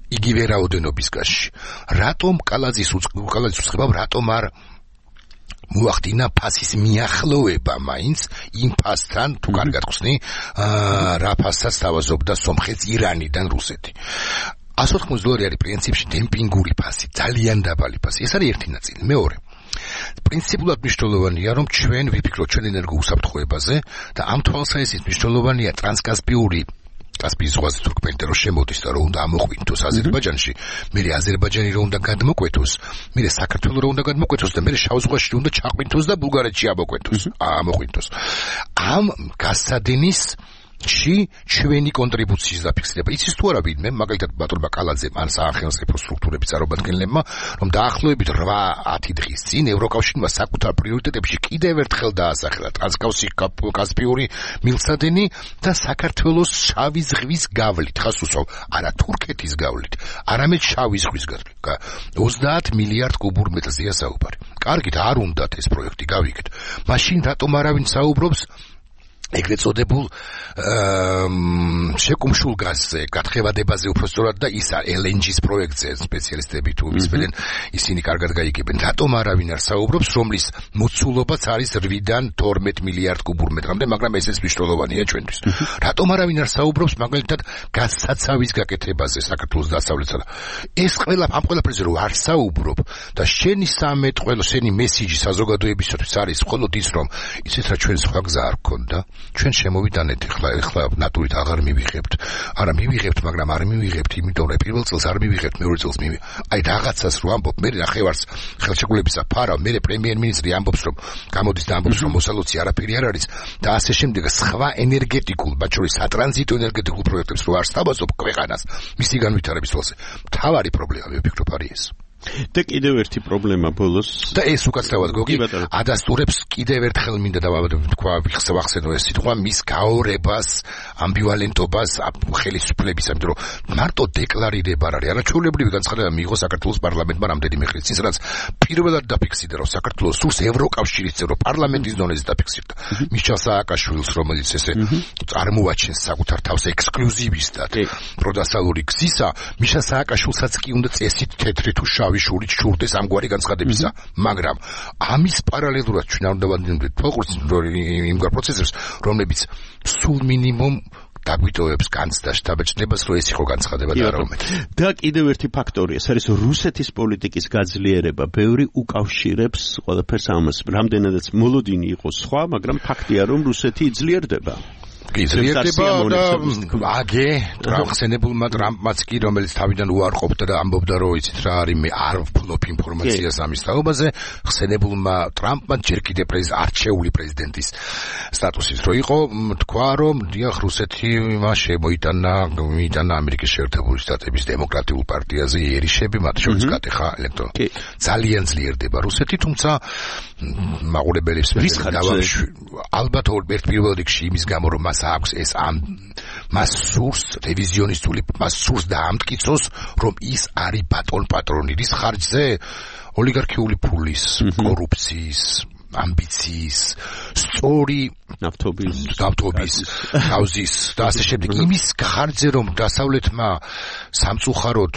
იგივე რაოდენობის გასში. რატომ კალაძის კალაძის უცხებამ რატომ არ მოახდინა ფასის მიახლოვება მაინც იმ ფასთან თუ კარგად ხსნი რა ფასსაც თავაზობდა სომხეთს ირანიდან რუსეთი. one hundred eighty დოლარი არის პრინციპში დემპინგური ფასი, ძალიან დაბალი ფასი. ეს არის ერთი ნაწილი. მეორე პრინციპულად მნიშვნელოვანია რომ ჩვენ ვიფიქროთ ჩვენ ენერგოუსაფრთხოებაზე და ამ თვალსაზრისით მნიშვნელოვანია ტრანსკასპიური კასპიის ზღვაზე თურქმენეთს რომ შემოდის და რომ უნდა ამოყვინთოს აზერბაიჯანში, მერე აზერბაიჯანი რომ უნდა გადმოკვეთოს, მერე საქართველოს რომ უნდა გადმოკვეთოს და მერე შავ ზღვაში უნდა ჩაყვინთოს და ბულგარეთში ამოკვეთოს, ამოყვინთოს. ამ გასცადენის ში ჩვენი კონტრიბუციის დაფიქსირება იცის თუ არა ვინმე, მაგალითად ბატონმა კალაძემ ან სახელმწიფო სტრუქტურების წარმომადგენლებმა, რომ დაახლოებით eight დღის წინ ევროკავშირმა საკუთარ პრიორიტეტებში კიდევ ერთხელ დაასახელა ტრანსკასპიური მილსადენი და საქართველოს შავი ზღვის გავლით, ხას უსვავ, არა თურქეთის გავლით, არამედ შავი ზღვის გავლით. ოცდაათ მილიარდ კუბურ მეტრზეა საუბარი. კარგით, არ უნდათ ეს პროექტი გავიგეთ. მაშინ რატომ არავინ საუბრობს ეგრეთ წოდებულ შეკუმშულ გაზზე, გათხევადებაზე უბრალოდ და ის ელ ენ ჯის პროექტზე სპეციალისტები თუ მისმენენ ისინი კარგად გაიგებენ. რატომ არავინ არ საუბრობს, რომლის მოცულობაც არის eight-დან twelve მილიარდ კუბურ მეტრამდე, მაგრამ ესეც მნიშვნელოვანია ჩვენთვის. რატომ არავინ არ საუბრობს მაგალითად გასაცავის გაკეთებაზე საქართველოს დასავლეთსა და ეს ყველა ამ ყველაფერზე რომ არ საუბრობ და შენი სამეთ ყველა შენი მესიჯი საზოგადოებისათვის არის მხოლოდ ის რომ იცით რა ჩვენ სხვა გზა არ გქონდა ჩვენ შემოვიდანეთ ახლა ახლა ნატურით აღარ მივიღებთ. არა მივიღებთ, მაგრამ არ მივიღებთ, იმიტომ რომ პირველ წელს არ მივიღებთ, მეორე წელს მივიღებთ. აი რაღაცას რო ამბობ, მე ნახევარს ხელშეკრულებისა ფარავ, მე პრემიერ-მინისტრი ამბობს რომ გამოდის და ამბობს რომ მოსალოცი არაფერი არ არის და ასე შემდეგ სხვა ენერგეტიკულ, მათ შორის სატრანზიტო ენერგეტიკულ პროექტებს რო არ სთავაზობ ქვეყანას მისი განვითარების ველზე. მთავარი პრობლემა მე ვფიქრობ არის ეს. და კიდევ ერთი პრობლემა ბოლოს და ეს უკაცრავად გოგი ადასტურებს კიდევ ერთხელ მინდა თქვა ვიხსენო ეს სიტყვა მის გაორებას ამბივალენტობას ხელისუფლების ამიტომ რომ მარტო დეკლარირება არის არაჩვეულებრივი განცხადება მიიღო საქართველოს პარლამენტმა რამდენიმე ხნის წინ რაც პირველად დაფიქსირდა რომ საქართველოს სურს ევროკავშირის წევრო პარლამენტის დონეზე დაფიქსირდა მიშელ სააკაშვილს რომელიც ესე წარმოაჩენს საკუთარ თავს ექსკლუზივისტად პროდასალური გზისა მიშელ სააკაშვილსაც კი უნდა წესით თეთრი თუ შავი შურით შურდეს ამგვარი განცხადებისა, მაგრამ ამის პარალელურად ჩვენ არ უნდა ვადნებდეთ თვალყურს იმგვარ პროცესებს, რომლებიც სულ მინიმუმ დაგვიტოვებს განცდას შთაბეჭდებას, რომ ეს იყო განცხადება და არა უმეტი. და კიდევ ერთი ფაქტორი, ეს არის რუსეთის პოლიტიკის გაძლიერება. ბევრი უკავშირებს ყველაფერს ამას. რამდენადაც მოლოდინი იყო სხვა, მაგრამ ფაქტია, რომ რუსეთი იძლიერდება. იძლიერდება და აგე ტრამხსენებულმა ტრამპმაც კი რომელიც თავიდან უარყოფდა და ამბობდა რომ იცით რა არის მე არ ვფლობ ინფორმაციას ამის თაობაზე ხსენებულმა ტრამპმა ჯერ კიდევ პრეზიდენტ არჩეული პრეზიდენტის სტატუსის რო იყო თქვა რომ დიახ რუსეთი მას შემოიტანა მიიტანა ამერიკის შეერთებული შტატების დემოკრატიულ პარტიაზე იერიშები მათ შორის გატეხა ელექტრონული ძალიან ძლიერდება რუსეთი თუმცა მაყურებელებს დავამშვი ალბათ ერთ პირველ რიგში იმის გამო რომ მას აქვს ეს ამ მას სურს რევიზიონისტული მას სურს დაამტკიცოს რომ ის არის ბატონ პატრონი რის ხარჯზე ოლიგარქიული ფულის კორუფციის ამბიციის სწორი ნავთობის ნავთობის თავზის და ასე შემდეგ იმის ხარჯზე რომ დასავლეთმა სამწუხაროდ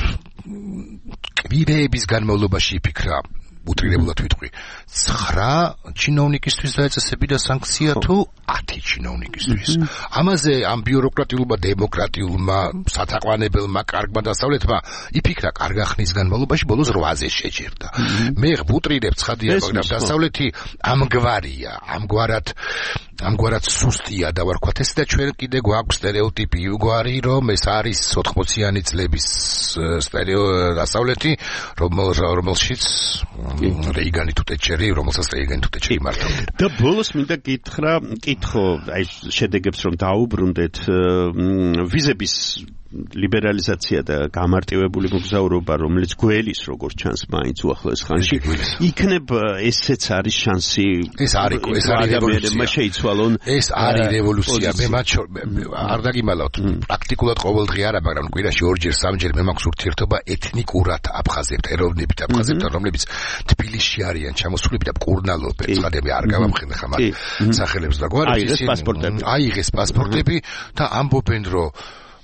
კვირეების განმავლობაში იფიქრა უტრირებულად ვიტყვი nine ჩინოვნიკისთვის დაეწესებინა სანქცია თუ ten ჩინოვნიკისთვის ამაზე ამ ბიუროკრატიულმა დემოკრატიულმა სათაყვანებელმა კარგმა დასავლეთმა იფიქრა კარგა ხნის განმავლობაში ბოლოს eight-ზე შეჯერდა მე ვუტრირებ ცხადია მაგრამ დასავლეთი ამგვარია ამგვარად ამგვარად სუსტია და ვარქვათ ეს და ჩვენ კიდე გვაქვს სტერეოტიპი უგვარი რომ ეს არის ოთხმოციანი წლების სტერეო დასავლეთი რომელშიც რეიგანი თუ ტეჩერი რომელსაც რეიგანი თუ ტეჩერი მართავდნენ და ბოლოს მინდა გითხრა კითხო აი შედეგებს რომ დაუბრუნდეთ ვიზების ლიბერალიზაცია და გამარტივებული მოგზაურობა რომელიც გველის როგორც ჩანს მაინც უახლოეს ხანში იქნებ ესეც არის შანსი ეს არის ეს არის რევოლუცია შეიცვალონ ეს არის რევოლუცია მე მათ არ დაგიმალავთ პრაქტიკულად ყოველდღე არა მაგრამ კვირაში ორჯერ სამჯერ მე მაქვს ურთიერთობა ეთნიკურად აფხაზებთ ეროვნებით აფხაზებთან რომლებიც თბილისში არიან ჩამოსულები და მკურნალობენ ცხადია მე არ გავამხილე ხა მათ სახელებს და გვარი აიღეს პასპორტები აიღეს პასპორტები და ამბობენ რომ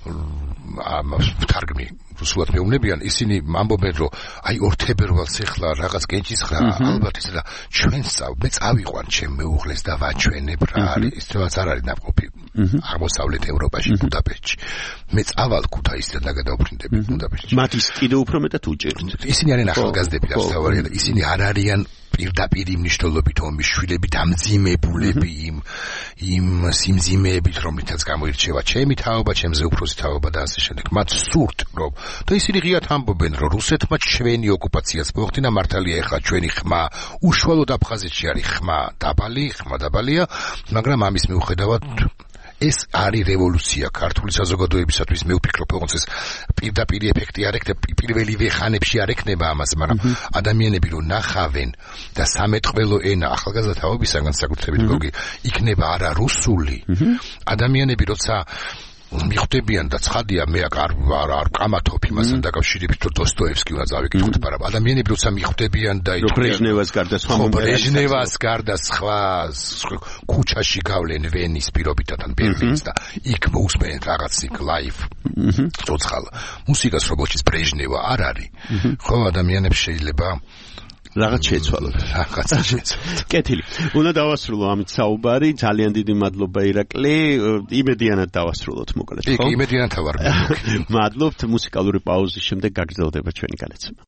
თარგმნი რუსულად მეუბნებიან, ისინი ამბობენ, რომ აი ორთებერვალს ეხლა რაღაც გენჭისხრა, ალბათ ისე და ჩვენს მე წავიყვან ჩემ მეუღლეს და ვაჩვენებ რა არის, ის რაც არ არის ნაყოფი აღმოსავლეთ ევროპაში, ბუდაპეშტში. მე წავალ ქუთაისიდან და გადავფრინდები ბუდაპეშტში. მათ ის კიდევ უფრო მეტად უჭერთ. ისინი არიან ახალგაზრდები და თავარია და ისინი არ არიან პირდაპირ იმ მნიშვნელობით ომის შვილები დამძიმებულები იმ იმ სიმძიმეებით რომლითაც გამოირჩევა ჩემი თაობა, ჩემზე უფროსი თაობა და ასე შემდეგ. მათ სურთ რომ და ისინი ღიად ამბობენ რომ რუსეთმა ჩვენი ოკუპაციას მოახდინა, მართალია ეხლა ჩვენი ხმა უშუალოდ აფხაზეთში არის ხმა დაბალი, ხმა დაბალია, მაგრამ ამის მიუხედავად ეს არის რევოლუცია ქართული საზოგადოებისათვის. მე ვფიქრობ, რომ ეს პირდაპირ ეფექტი არ ექნება, პირველივე ხანებში არ ექნება ამას, მაგრამ ადამიანები რომ ნახავენ და სამეთყველო ენა ახალგაზრდა თაობისაგან საკუთრებით გოგი იქნება არა რუსული. ადამიანები როცა მიხვდებიან და ცხადია მე არ არ არ კამათობ იმასთან დაკავშირებით რომ დოსტოევსკი უნდა წავიკითხოთ, მაგრამ ადამიანები როცა მიხვდებიან და ითქვენ ბრეჟნევას გარდა სხვა ბრეჟნევას გარდა სხვა ქუჩაში გავლენ ვენის პირობითად ან ბერლინს და იქ მოусმენთ რაღაცნაირ ლაივ ცოცხალ მუსიკას, რომელშიც ბრეჟნევა არ არის. ხო, ადამიანებს შეიძლება რაღაც შეცვალოთ. რაღაც შეცვალოთ. კეთილი. უნდა დავასრულო ამით საუბარი. ძალიან დიდი მადლობა ირაკლი. იმედიანად დავასრულოთ მოკლედ, ხო? კი, იმედიანად ვარ. მადლობთ. მუსიკალური პაუზის შემდეგ გაგრძელდება ჩვენი განაცემა.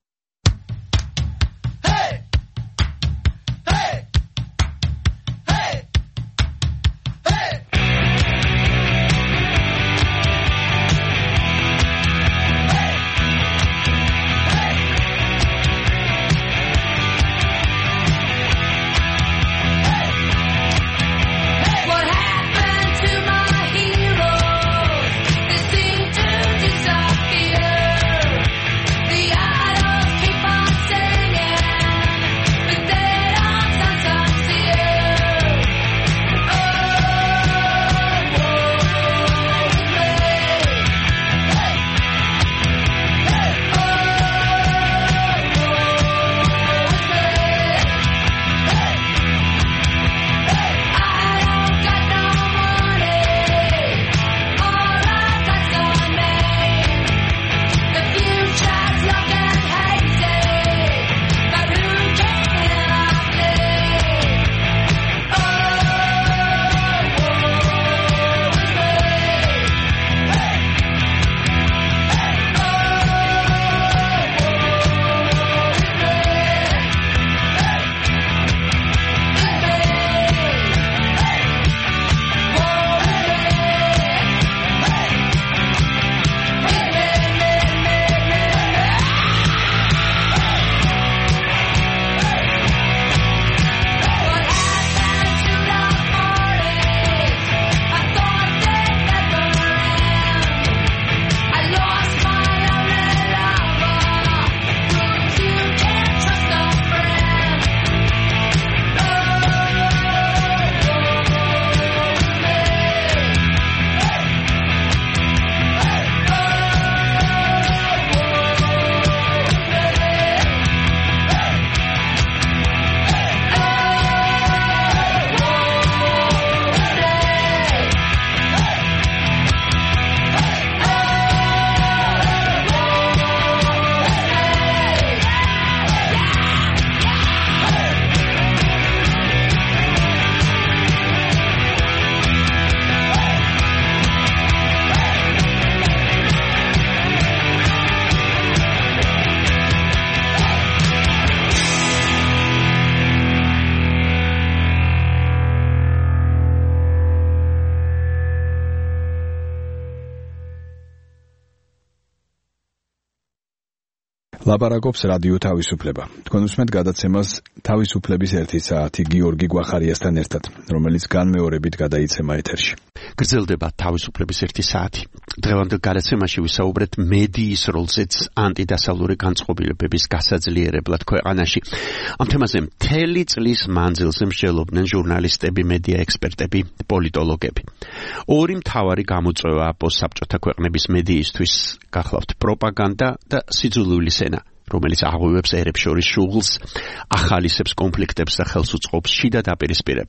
ლაპარაკობს რადიო თავისუფლება. თქვენ უსმენთ გადაცემას თავისუფლების ერთი საათი გიორგი გვახარიასთან ერთად, რომელიც განმეორებით გადაიცემა ეთერში. გრძელდება თავისუფლების ერთი საათი. დღევანდელ გადაცემაში ვისაუბრეთ მედიის როლზეც ანტიდასავლური განწყობილებების გასაძლიერებლად ქვეყანაში. ამ თემაზე მთელი წლის მანძილზე მსჯელობდნენ ჟურნალისტები, მედია ექსპერტები, პოლიტოლოგები. ორი მთავარი გამოწვევა პოსტსაბჭოთა ქვეყნების მედიისთვის გახლავთ პროპაგანდა და სიძულვილის ენა, რომელიც აღღვევებს ერებს შორის შუღლს, ახალისებს კონფლიქტებს და ხელს უწყობს შიდა დაპირისპირებას.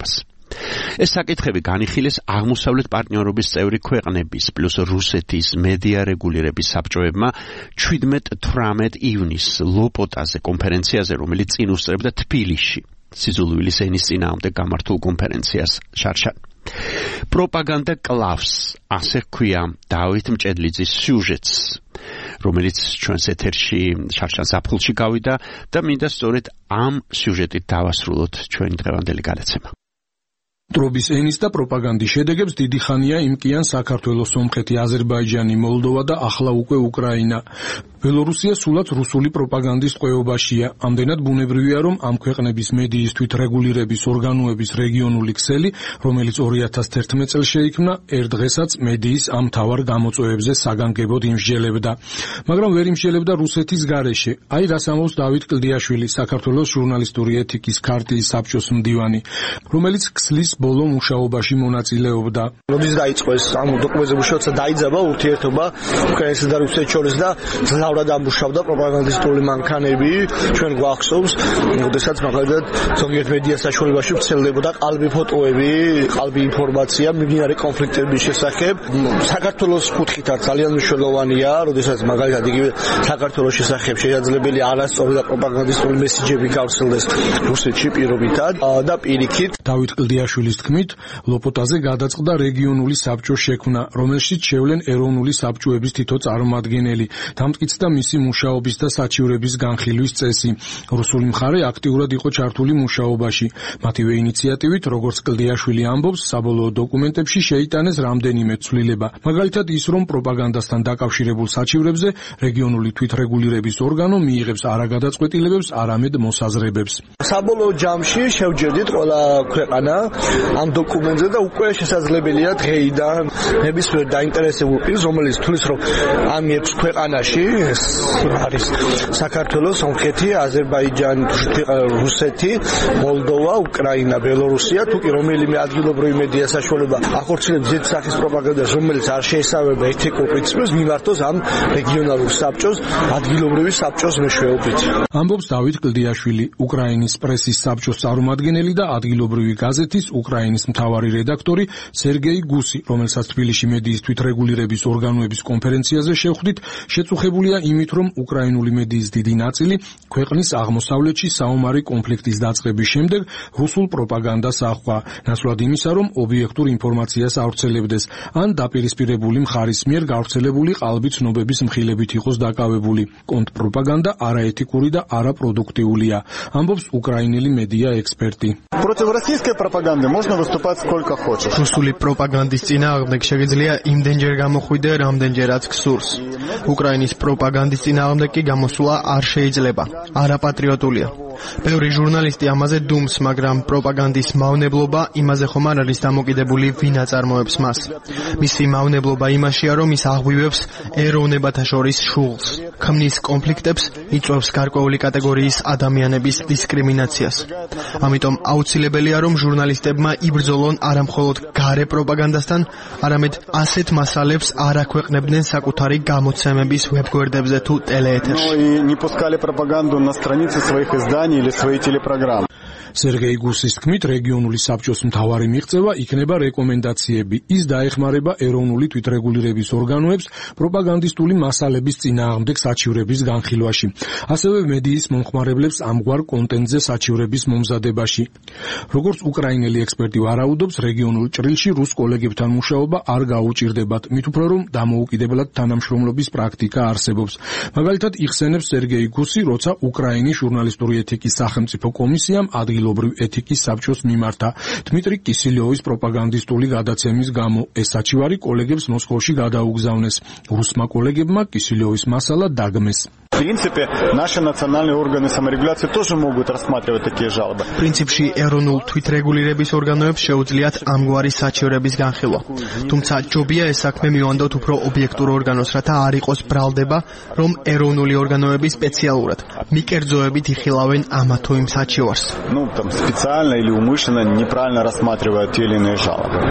ეს საკითხები განიხილეს აღმოსავლეთ პარტნიორობის წევრი ქვეყნების პლუს რუსეთის მედია რეგულირების საბჭოებმა შვიდმეტ თვრამეტ ივნისს ლოპოტაზე კონფერენციაზე, რომელიც წინ უსწრებდა თბილისში სიზულვილის ენის წინააღმდეგ გამართულ კონფერენციას შარშან. პროპაგანდა კლავს, ასე ჰქვია დავით მჭედლიძის სიუჟეტს, რომელიც ჩვენს ეთერში შარშან ზაფხულში გავიდა და მინდა სწორედ ამ სიუჟეტით დავასრულოთ ჩვენი დღევანდელი გადაცემა. ტრობის ენის და პროპაგანდის შედეგებს დიდი ხანია იმკიან საქართველოს, სომხეთი, აზერბაიჯანი, მოლდოვა და ახლა უკვე უკრაინა. ბელორუსია სულაც რუსული პროპაგანდის ტყვეობაშია. ამდენად ბუნებრივია, რომ ამ ქვეყნების მედიის თვითრეგულირების ორგანოების რეგიონული ქსელი, რომელიც ორი ათას თერთმეტ წელს შეიქმნა, ერთ დღესაც მედიის ამ მთავარ გამოწვევებზე საგანგებოდ იმსჯელებდა. მაგრამ ვერ იმსჯელებდა რუსეთის გარეშე. აი რას ამბობს დავით კლდიაშვილი, საქართველოს ჟურნალისტური ეთიკის ქარტიის საბჭოს მდივანი, რომელიც ქსლის ბოლო მუშაობაში მონაწილეობდა. როდის დაიწყო ეს ამ დოკუმენტზე მუშაობა, დაიძაბა ურთიერთობა უკრაინასა და რუსეთს შორის და ძლავრად ამუშავდა პროპაგანდისტული მანქანები. ჩვენ გვახსოვს, როდესაც მაგალითად ზოგიერთ მედია საშუალებაში ვრცელდებოდა ყალბი ფოტოები, ყალბი ინფორმაცია მიმდინარე კონფლიქტების შესახებ. საქართველოს კუთხითაც ძალიან მნიშვნელოვანია, როდესაც მაგალითად იგივე საქართველოს შესახებ შესაძლებელი არასწორი და პროპაგანდისტული მესიჯები გავრცელდეს რუსეთში პირობითად და პირიქით. დავით კლდიაშვილის თქმით, ლოპოტაზე გადაწყდა რეგიონული საბჭოს შექმნა, რომელშიც შევლენ ეროვნული საბჭოების თითო წარმომადგენელი, დამტკიცდა მისი მუშაობის და საჩივრების განხილვის წესი. რუსული მხარე აქტიურად იყო ჩართული მუშაობაში. მათივე ინიციატივით, როგორც კლდიაშვილი ამბობს, საბოლოო დოკუმენტებში შეიტანეს რამდენიმე ცვლილება. მაგალითად ის, რომ პროპაგანდასთან დაკავშირებულ საჩივრებზე რეგიონული თვითრეგულირების ორგანო მიიღებს არა გადაწყვეტილებებს, არამედ მოსაზრებებს. საბოლოო ჯამში შევჯერდით ყველა ქვეყანა ამ დოკუმენტზე და უკვე შესაძლებელია დღეიდან ნებისმიერ დაინტერესებულ პირს, რომელიც თulis რომ ამ ექვს ქვეყანაში არის საქართველოს, სომხეთი, აზერბაიჯანი, რუსეთი, მოლდოვა, უკრაინა, ბელორუსია, თუ კი რომელიმე ადგილობრივი მედია საშუალება ახორციელებს ზედ სახის პროპაგანდას, რომელიც არ შეესაბამება ეთიკურ პრინციპებს, მიმართოს ამ რეგიონალურ საბჭოს, ადგილობრივი საბჭოს მეშვეობით. ამბობს დავით კლდიაშვილი, უკრაინის პრესის საბჭოს წარმომადგენელი და ადგილობრივი გაზეთის უკრაინის მთავარი რედაქტორი სერგეი გუსი, რომელსაც თბილისში მედიის თვითრეგულირების ორგანოების კონფერენციაზე შევხვდით, შეწუხებულია იმით, რომ უკრაინული მედიის დიდი ნაწილი ქვეყნის აღმოსავლეთში საომარი კონფლიქტის დაწყების შემდეგ რუსულ პროპაგანდას აჰყვა, ნაცვლად იმისა, რომ ობიექტურ ინფორმაციას ავრცელებდეს, ან დაპირისპირებული მხარის მიერ გავრცელებული ყალბი ცნობების მხილებით იყოს დაკავებული. კონტრპროპაგანდა არაეთიკური და არაპროდუქტიულია, ამბობს უკრაინელი მედია ექსპერტი. Против российской пропаганды можно выступать сколько хочешь. რუსული პროპაგანდის წინააღმდეგ შეგიძლია იმდენჯერ გამოხვიდე, რამდენჯერაც გსურს. უკრაინის პროპაგანდის წინააღმდეგ კი გამოსვლა არ შეიძლება. არაპატრიოტულია. ბევრი ჟურნალისტი ამაზე დუმს, მაგრამ პროპაგანდის მავნებლობა იმაზე ხომ არ არის დამოკიდებული, ვინ აწარმოებს მას. მისი მავნებლობა იმაშია, რომ ის აღვივებს ეროვნებათა შორის შუღლს, ქმნის კონფლიქტებს, იწვევს გარკვეული კატეგორიის ადამიანების დისკრიმინაციას. ამიტომ აუცილებელია, რომ ჟურნალისტებმა იბრძოლონ არა მხოლოდ გარე პროპაგანდასთან, არამედ ასეთ მასალებს არ აქვეყნებდნენ საკუთარი გამოცემების ვებგვერდებზე თუ ტელეეთერში. Ну и не пускали пропаганду на страницы своих изданий или свои телепрограммы. სერგეი გუსის თქმით, რეგიონული საბჭოს მთავარი მიღწევა იქნება რეკომენდაციები. ის დაეხმარება ეროვნული თვითრეგულირების ორგანოებს პროპაგანდისტული მასალების წინააღმდეგ საჩივრების განხილვაში, ასევე მედიის მომხმარებლებს ამგვარ კონტენტზე საჩივრების მომზადებაში. როგორც უკრაინელი ექსპერტი ვარაუდობს, რეგიონულ ჭრილში რუს კოლეგებთან მუშაობა არ გაუჭირდებათ, მით უფრო რომ დამოუკიდებლად თანამშრომლობის პრაქტიკა არსებობს. მაგალითად, იხსენებს სერგეი გუსი, როცა უკრაინის ჟურნალისტური ეთიკის სახელმწიფო კომისიამ ადგილობრივ ეთიკის საბჭოს მიმართა დმიტრი კისილიოვის პროპაგანდისტული გადაცემის გამო. ეს საჩივარი კოლეგებს მოსკოვში გადაუგზავნეს. რუსმა კოლეგებმა კისილიოვის მასალა დაგმეს. В принципе, наши национальные органы саморегуляции тоже могут рассматривать такие жалобы. პრინციპში ეროვნულ თვითრეგულირების ორგანოებს შეუძლიათ ამგვარი საჩივრების განხილვა. თუმცა ჯობია ეს საქმე მივანდოთ უფრო ობიექტურ ორგანოს, რათა არ იყოს ბრალდება, რომ ეროვნული ორგანოები სპეციალურად მიკერძოებით იხილავენ ამა თუ იმ საჩივარს. Ну, там специально или умышленно неправильно рассматривают те или иные жалобы.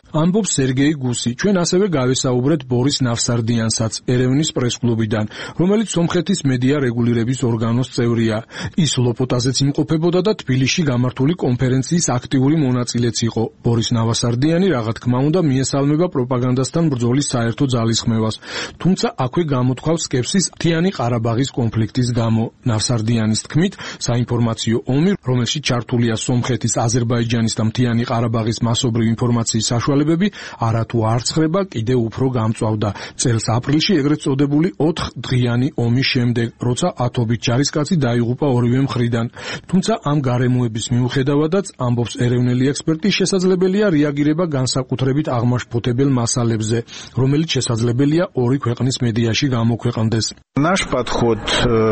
ამბობს სერგეი გუსი. ჩვენ ასევე გავესაუბრეთ ბორის ნავსარდიანსაც ერევნის პრესკლუბიდან, რომელიც სომხეთის მედია რეგულირების ორგანოს წევრია. ის ლოპოტაზეც იმყოფებოდა და თბილისში გამართული კონფერენციის აქტიური მონაწილეც იყო. ბორის ნავსარდიანი რა თქმა უნდა მიესალმება პროპაგანდასთან ბრძოლის საერთო ძალისხმევას, თუმცა აქვე გამოთქვავს სკეპსის მთიანი ყარაბაღის კონფლიქტის გამო. ნავსარდიანის თქმით, საინფორმაციო ომი, რომელშიც ჩართულია სომხეთის, აზერბაიჯანის და მთიანი ყარაბაღის მასობრივი ინფორმაციის საშუალებები, არათუ არ ცხრება, კიდევ უფრო გამწვავდა. წელს აპრილში ეგრეთ წოდებული ოთხ დღიანი ომის შემდეგ, როცა ათობით ჯარისკაცი დაიღუპა ორივე მხრიდან. თუმცა ამ გარემოების მიუხედავადაც, ამბობს ერევნელი ექსპერტი, შესაძლებელია რეაგირება განსაკუთრებით აღმაშფოთებელ მასალებზე, რომელიც შესაძლებელია ორი ქვეყნის მედიაში გამოქვეყნდეს. Наш подход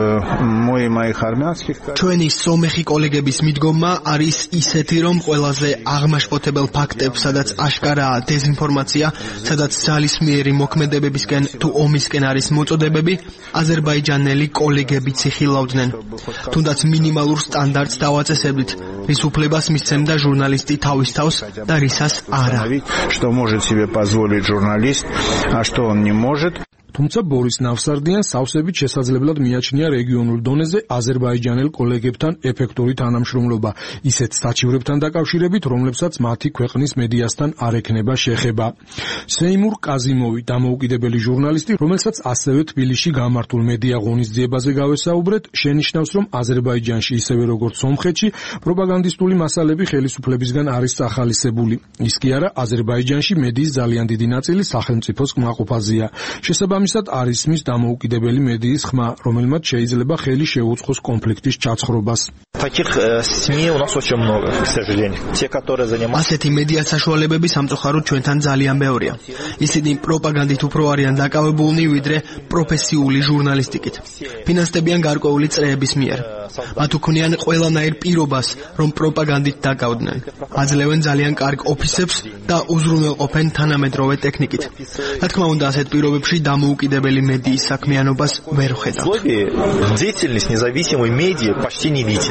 мой и моих армянских ჩვენი სომეხი კოლეგების მიდგომა არის ისეთი, რომ ყველაზე აღმაშფოთებელ ფაქტებს, სადაც აშკარაა დეზინფორმაცია, სადაც ძალისმიერი მოქმედებებისკენ თუ ომისკენ არის მოწოდებები, აზერბაიჯანელი კოლეგებიც იხილავდნენ. თუნდაც მინიმალურ სტანდარტს დავაწესებდით, რის უფლებას მისცემდა ჟურნალისტი თავის თავს და რისას არა. Что может себе позволить журналист, а что он не может. თუმცა ბორის ნავსარდიანს სავსებით შესაძლებლად მიაჩნია რეგიონულ დონეზე აზერბაიჯანელ კოლეგებთან ეფექტური თანამშრომლობა, ისეთ საჩივრებთან დაკავშირებით, რომლებსაც მათი ქვეყნის მედიასთან არ ექნება შეხება. სეიმურ კაზიმოვი, დამოუკიდებელი ჟურნალისტი, რომელსაც ასევე თბილისში გამართულ მედია ღონისძიებაზე გავესაუბრეთ, შენიშნავს, რომ აზერბაიჯანში ისევე როგორც სომხეთში პროპაგანდისტული მასალები ხელისუფლებისგან არის სახალისებული. ის კი არა, აზერბაიჯანში მედიის ძალიან დიდი ნაწილი სახელმწიფოს კმაყოფაზეა. შესაბამისად არის მის დამოუკიდებელი მედიის ხმა, რომელმაც შეიძლება ხელი შეუწყოს კონფლიქტის ჩაცხრობას. Таких СМИ у нас очень много, к сожалению. Те, которые занимаются ასეთი მედია საშუალებები სამწუხაროდ ჩვენთან ძალიან ბევრია. ისინი პროპაგანდით უფრო არიან დაკავებულნი, ვიდრე პროფესიული ჟურნალისტიკით. ფინანსდებიან გარკვეული წრეების მიერ. მათ უქმნიან ყველანაირ პირობას, რომ პროპაგანდით დაკავდნენ. აძლევენ ძალიან კარგ ოფისებს და უზრუნველყოფენ თანამედროვე ტექნიკით. რა თქმა უნდა, ასეთ პირობებში დამოუკიდებელი მედიის საქმიანობას ვერ ხედავთ. деятельность независимой медиа почти не видим.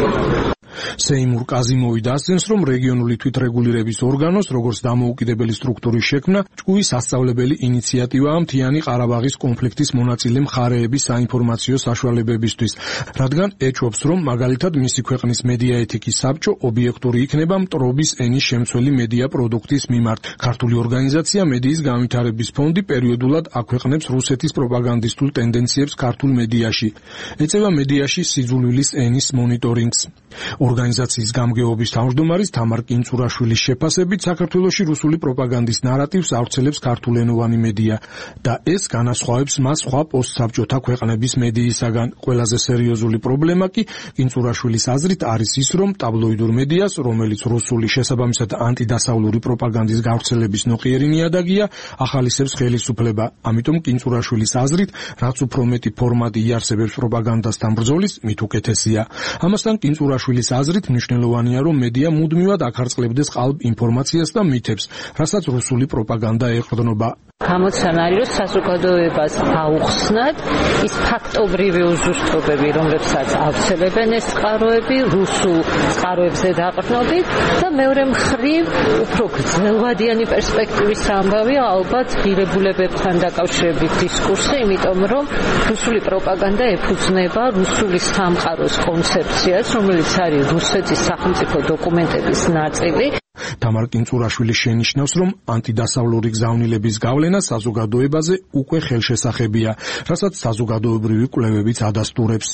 სეიმურ კაზიმოვი დასძენს, რომ რეგიონული თვითრეგულირების ორგანოს, როგორც დამოუკიდებელი სტრუქტურის შექმნა, ჭკუი სასწავლებელი ინიციატივაა მთიანი ყარაბაღის კონფლიქტის მონაწილე მხარეების საინფორმაციო საშუალებებისთვის, რადგან ეჭვობს, რომ მაგალითად მისი ქვეყნის მედია ეთიკის საბჭო ობიექტური იქნება მტრობის ენის შემცველი მედია პროდუქტის მიმართ. ქართული ორგანიზაცია მედიის განვითარების ფონდი პერიოდულად აქვეყნებს რუსეთის პროპაგანდისტულ ტენდენციებს ქართულ მედიაში. ეწევა მედიაში სიძულვილის ენის მონიტორინგს. ორგანიზაციის გამგეობის თავმჯდომარის თამარ კინწურაშვილის შეფასებით, საქართველოში რუსული პროპაგანდის ნარატივს ავრცელებს ქართულენოვანი მედია და ეს განასხვავებს მას სხვა პოსტსაბჭოთა ქვეყნების მედიისაგან. ყველაზე სერიოზული პრობლემა კი კინწურაშვილის აზრით არის ის, რომ ტაბლოიდურ მედიას, რომელიც რუსული შესაბამისად ანტიდასავლური პროპაგანდის გავრცელების ნოყიერი ნიადაგია, ახალისებს ხელისუფლება. ამიტომ კინწურაშვილის აზრით, რაც უფრო მეტი ფორმატი იარსებებს პროპაგანდასთან ბრძოლის, მით უკეთესია. ამასთან კინწურაშვილის აზრით მნიშვნელოვანია, რომ მედია მუდმივად აკარწყლებდეს ყალბ ინფორმაციას და მითებს, რასაც რუსული პროპაგანდა ეყრდნობა. გამოცანა არის, რომ საზოგადოებას აუხსნათ ის ფაქტობრივი უზუსტობები, რომლებსაც ავრცელებენ ეს წყაროები, რუსულ წყაროებზე დაყრდნობით და მეორე მხრივ უფრო გრძელვადიანი პერსპექტივის ამბავია ალბათ ღირებულებებთან დაკავშირებით დისკურსი, იმიტომ რომ რუსული პროპაგანდა ეფუძნება რუსული სამყაროს კონცეფციას, რომელიც არის რუსეთის სახელმწიფო დოკუმენტების ნაწილი. თამარ კინწურაშვილი შენიშნავს, რომ ანტიდასავლური გზავნილების გავლენა საზოგადოებაზე უკვე ხელშესახებია, რასაც საზოგადოებრივი კვლევებიც ადასტურებს.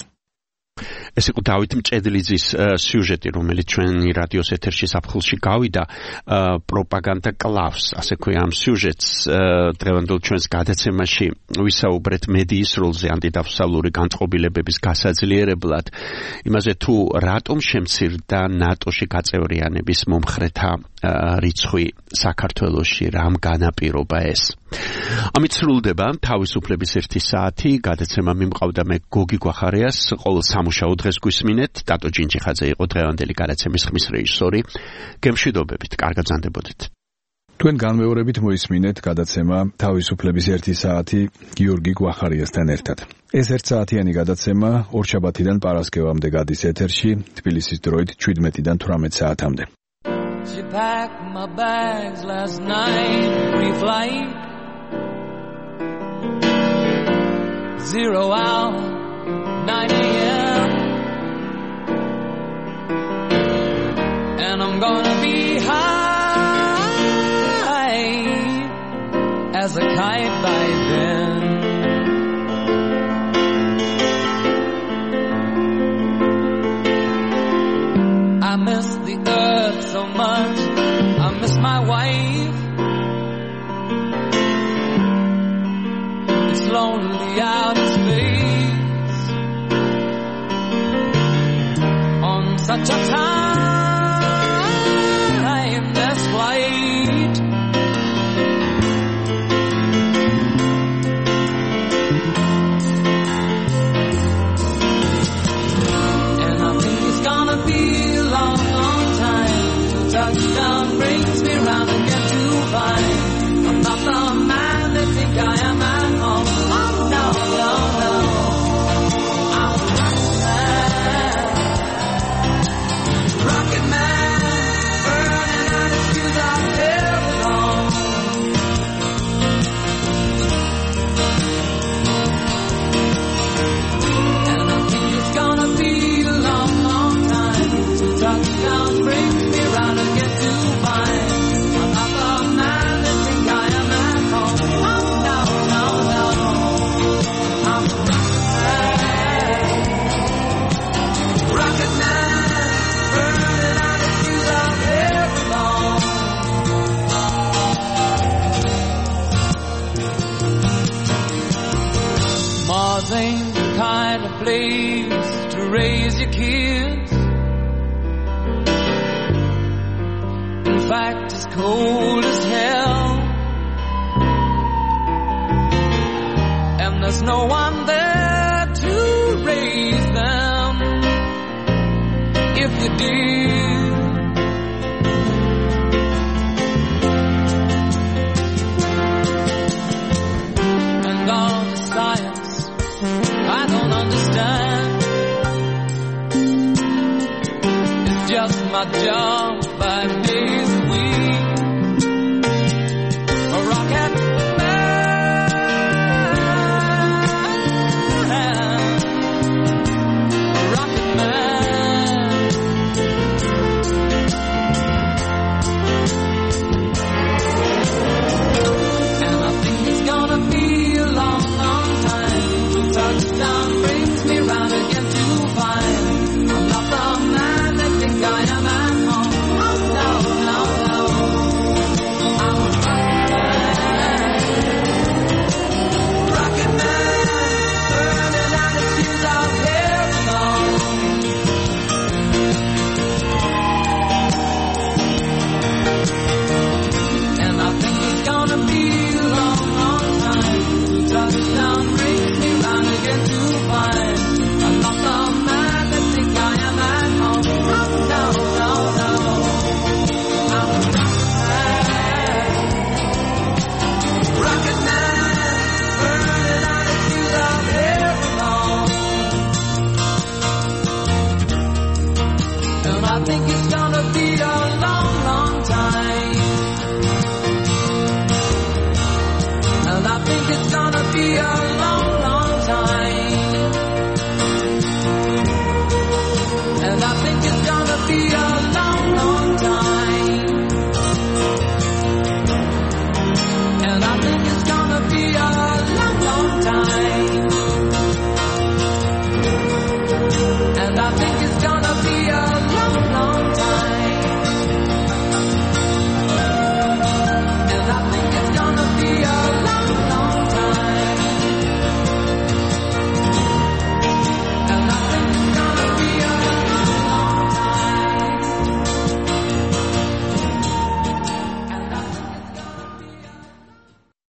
ეს იყო დავით მჭედლიძის სიუჟეტი, რომელიც ჩვენი რადიოს ეთერში საფხულში გავიდა, პროპაგანდა კლავს, ასე ქვია ამ სიუჟეტს. დღევანდელ ჩვენს გადაცემაში ვისაუბრეთ მედიის როლზე ანტიდასავლური განწყობილებების გასაძლიერებლად, იმაზე თუ რატომ შემცირდა ნატოში გაწევრიანების მომხრეთა რიცხვი საქართველოში, რამ განაპირობა ეს. ამით სრულდება თავისუფლების ერთი საათი, გადაცემა მიმყავდა მე გოგი გვახარიას, ყოველ სამუშაო დღეს გვისმინეთ, დატო ჯინჯიხაძე იყო დღევანდელი გადაცემის ხმის რეჟისორი. გემშვიდობებით, კარგად ბრძანდებოდეთ. თქვენ განმეორებით მოისმინეთ გადაცემა თავისუფლების ერთი საათი გიორგი გვახარიასთან ერთად. ეს ერთსაათიანი გადაცემა ორშაბათიდან პარასკევამდე გადის ეთერში, თბილისის დროით შვიდმეტიდან თვრამეტ საათამდე. She packed my bags last night, pre-flight. Zero hour, nine a.m. And I'm gonna be high as a kite by then. I miss the earth so much, I miss my wife. It's lonely out in space on such a timeless flight. And I think it's gonna be a long, long time till touchdown brings me round again to find I'm not the man they think I am at home. Oh no, no, no, I'm a rocket man, burning out his fuse out there alone. And I think it's gonna be a long, long time till touchdown brings me round again to find I'm not the man they think I am at home. Oh no, no, no, I'm a rocket man, burning out his fuse out there alone. Mars ain't the kind of place to raise your kids. In fact, it's cold as hell. And there's no one there to raise them. If you did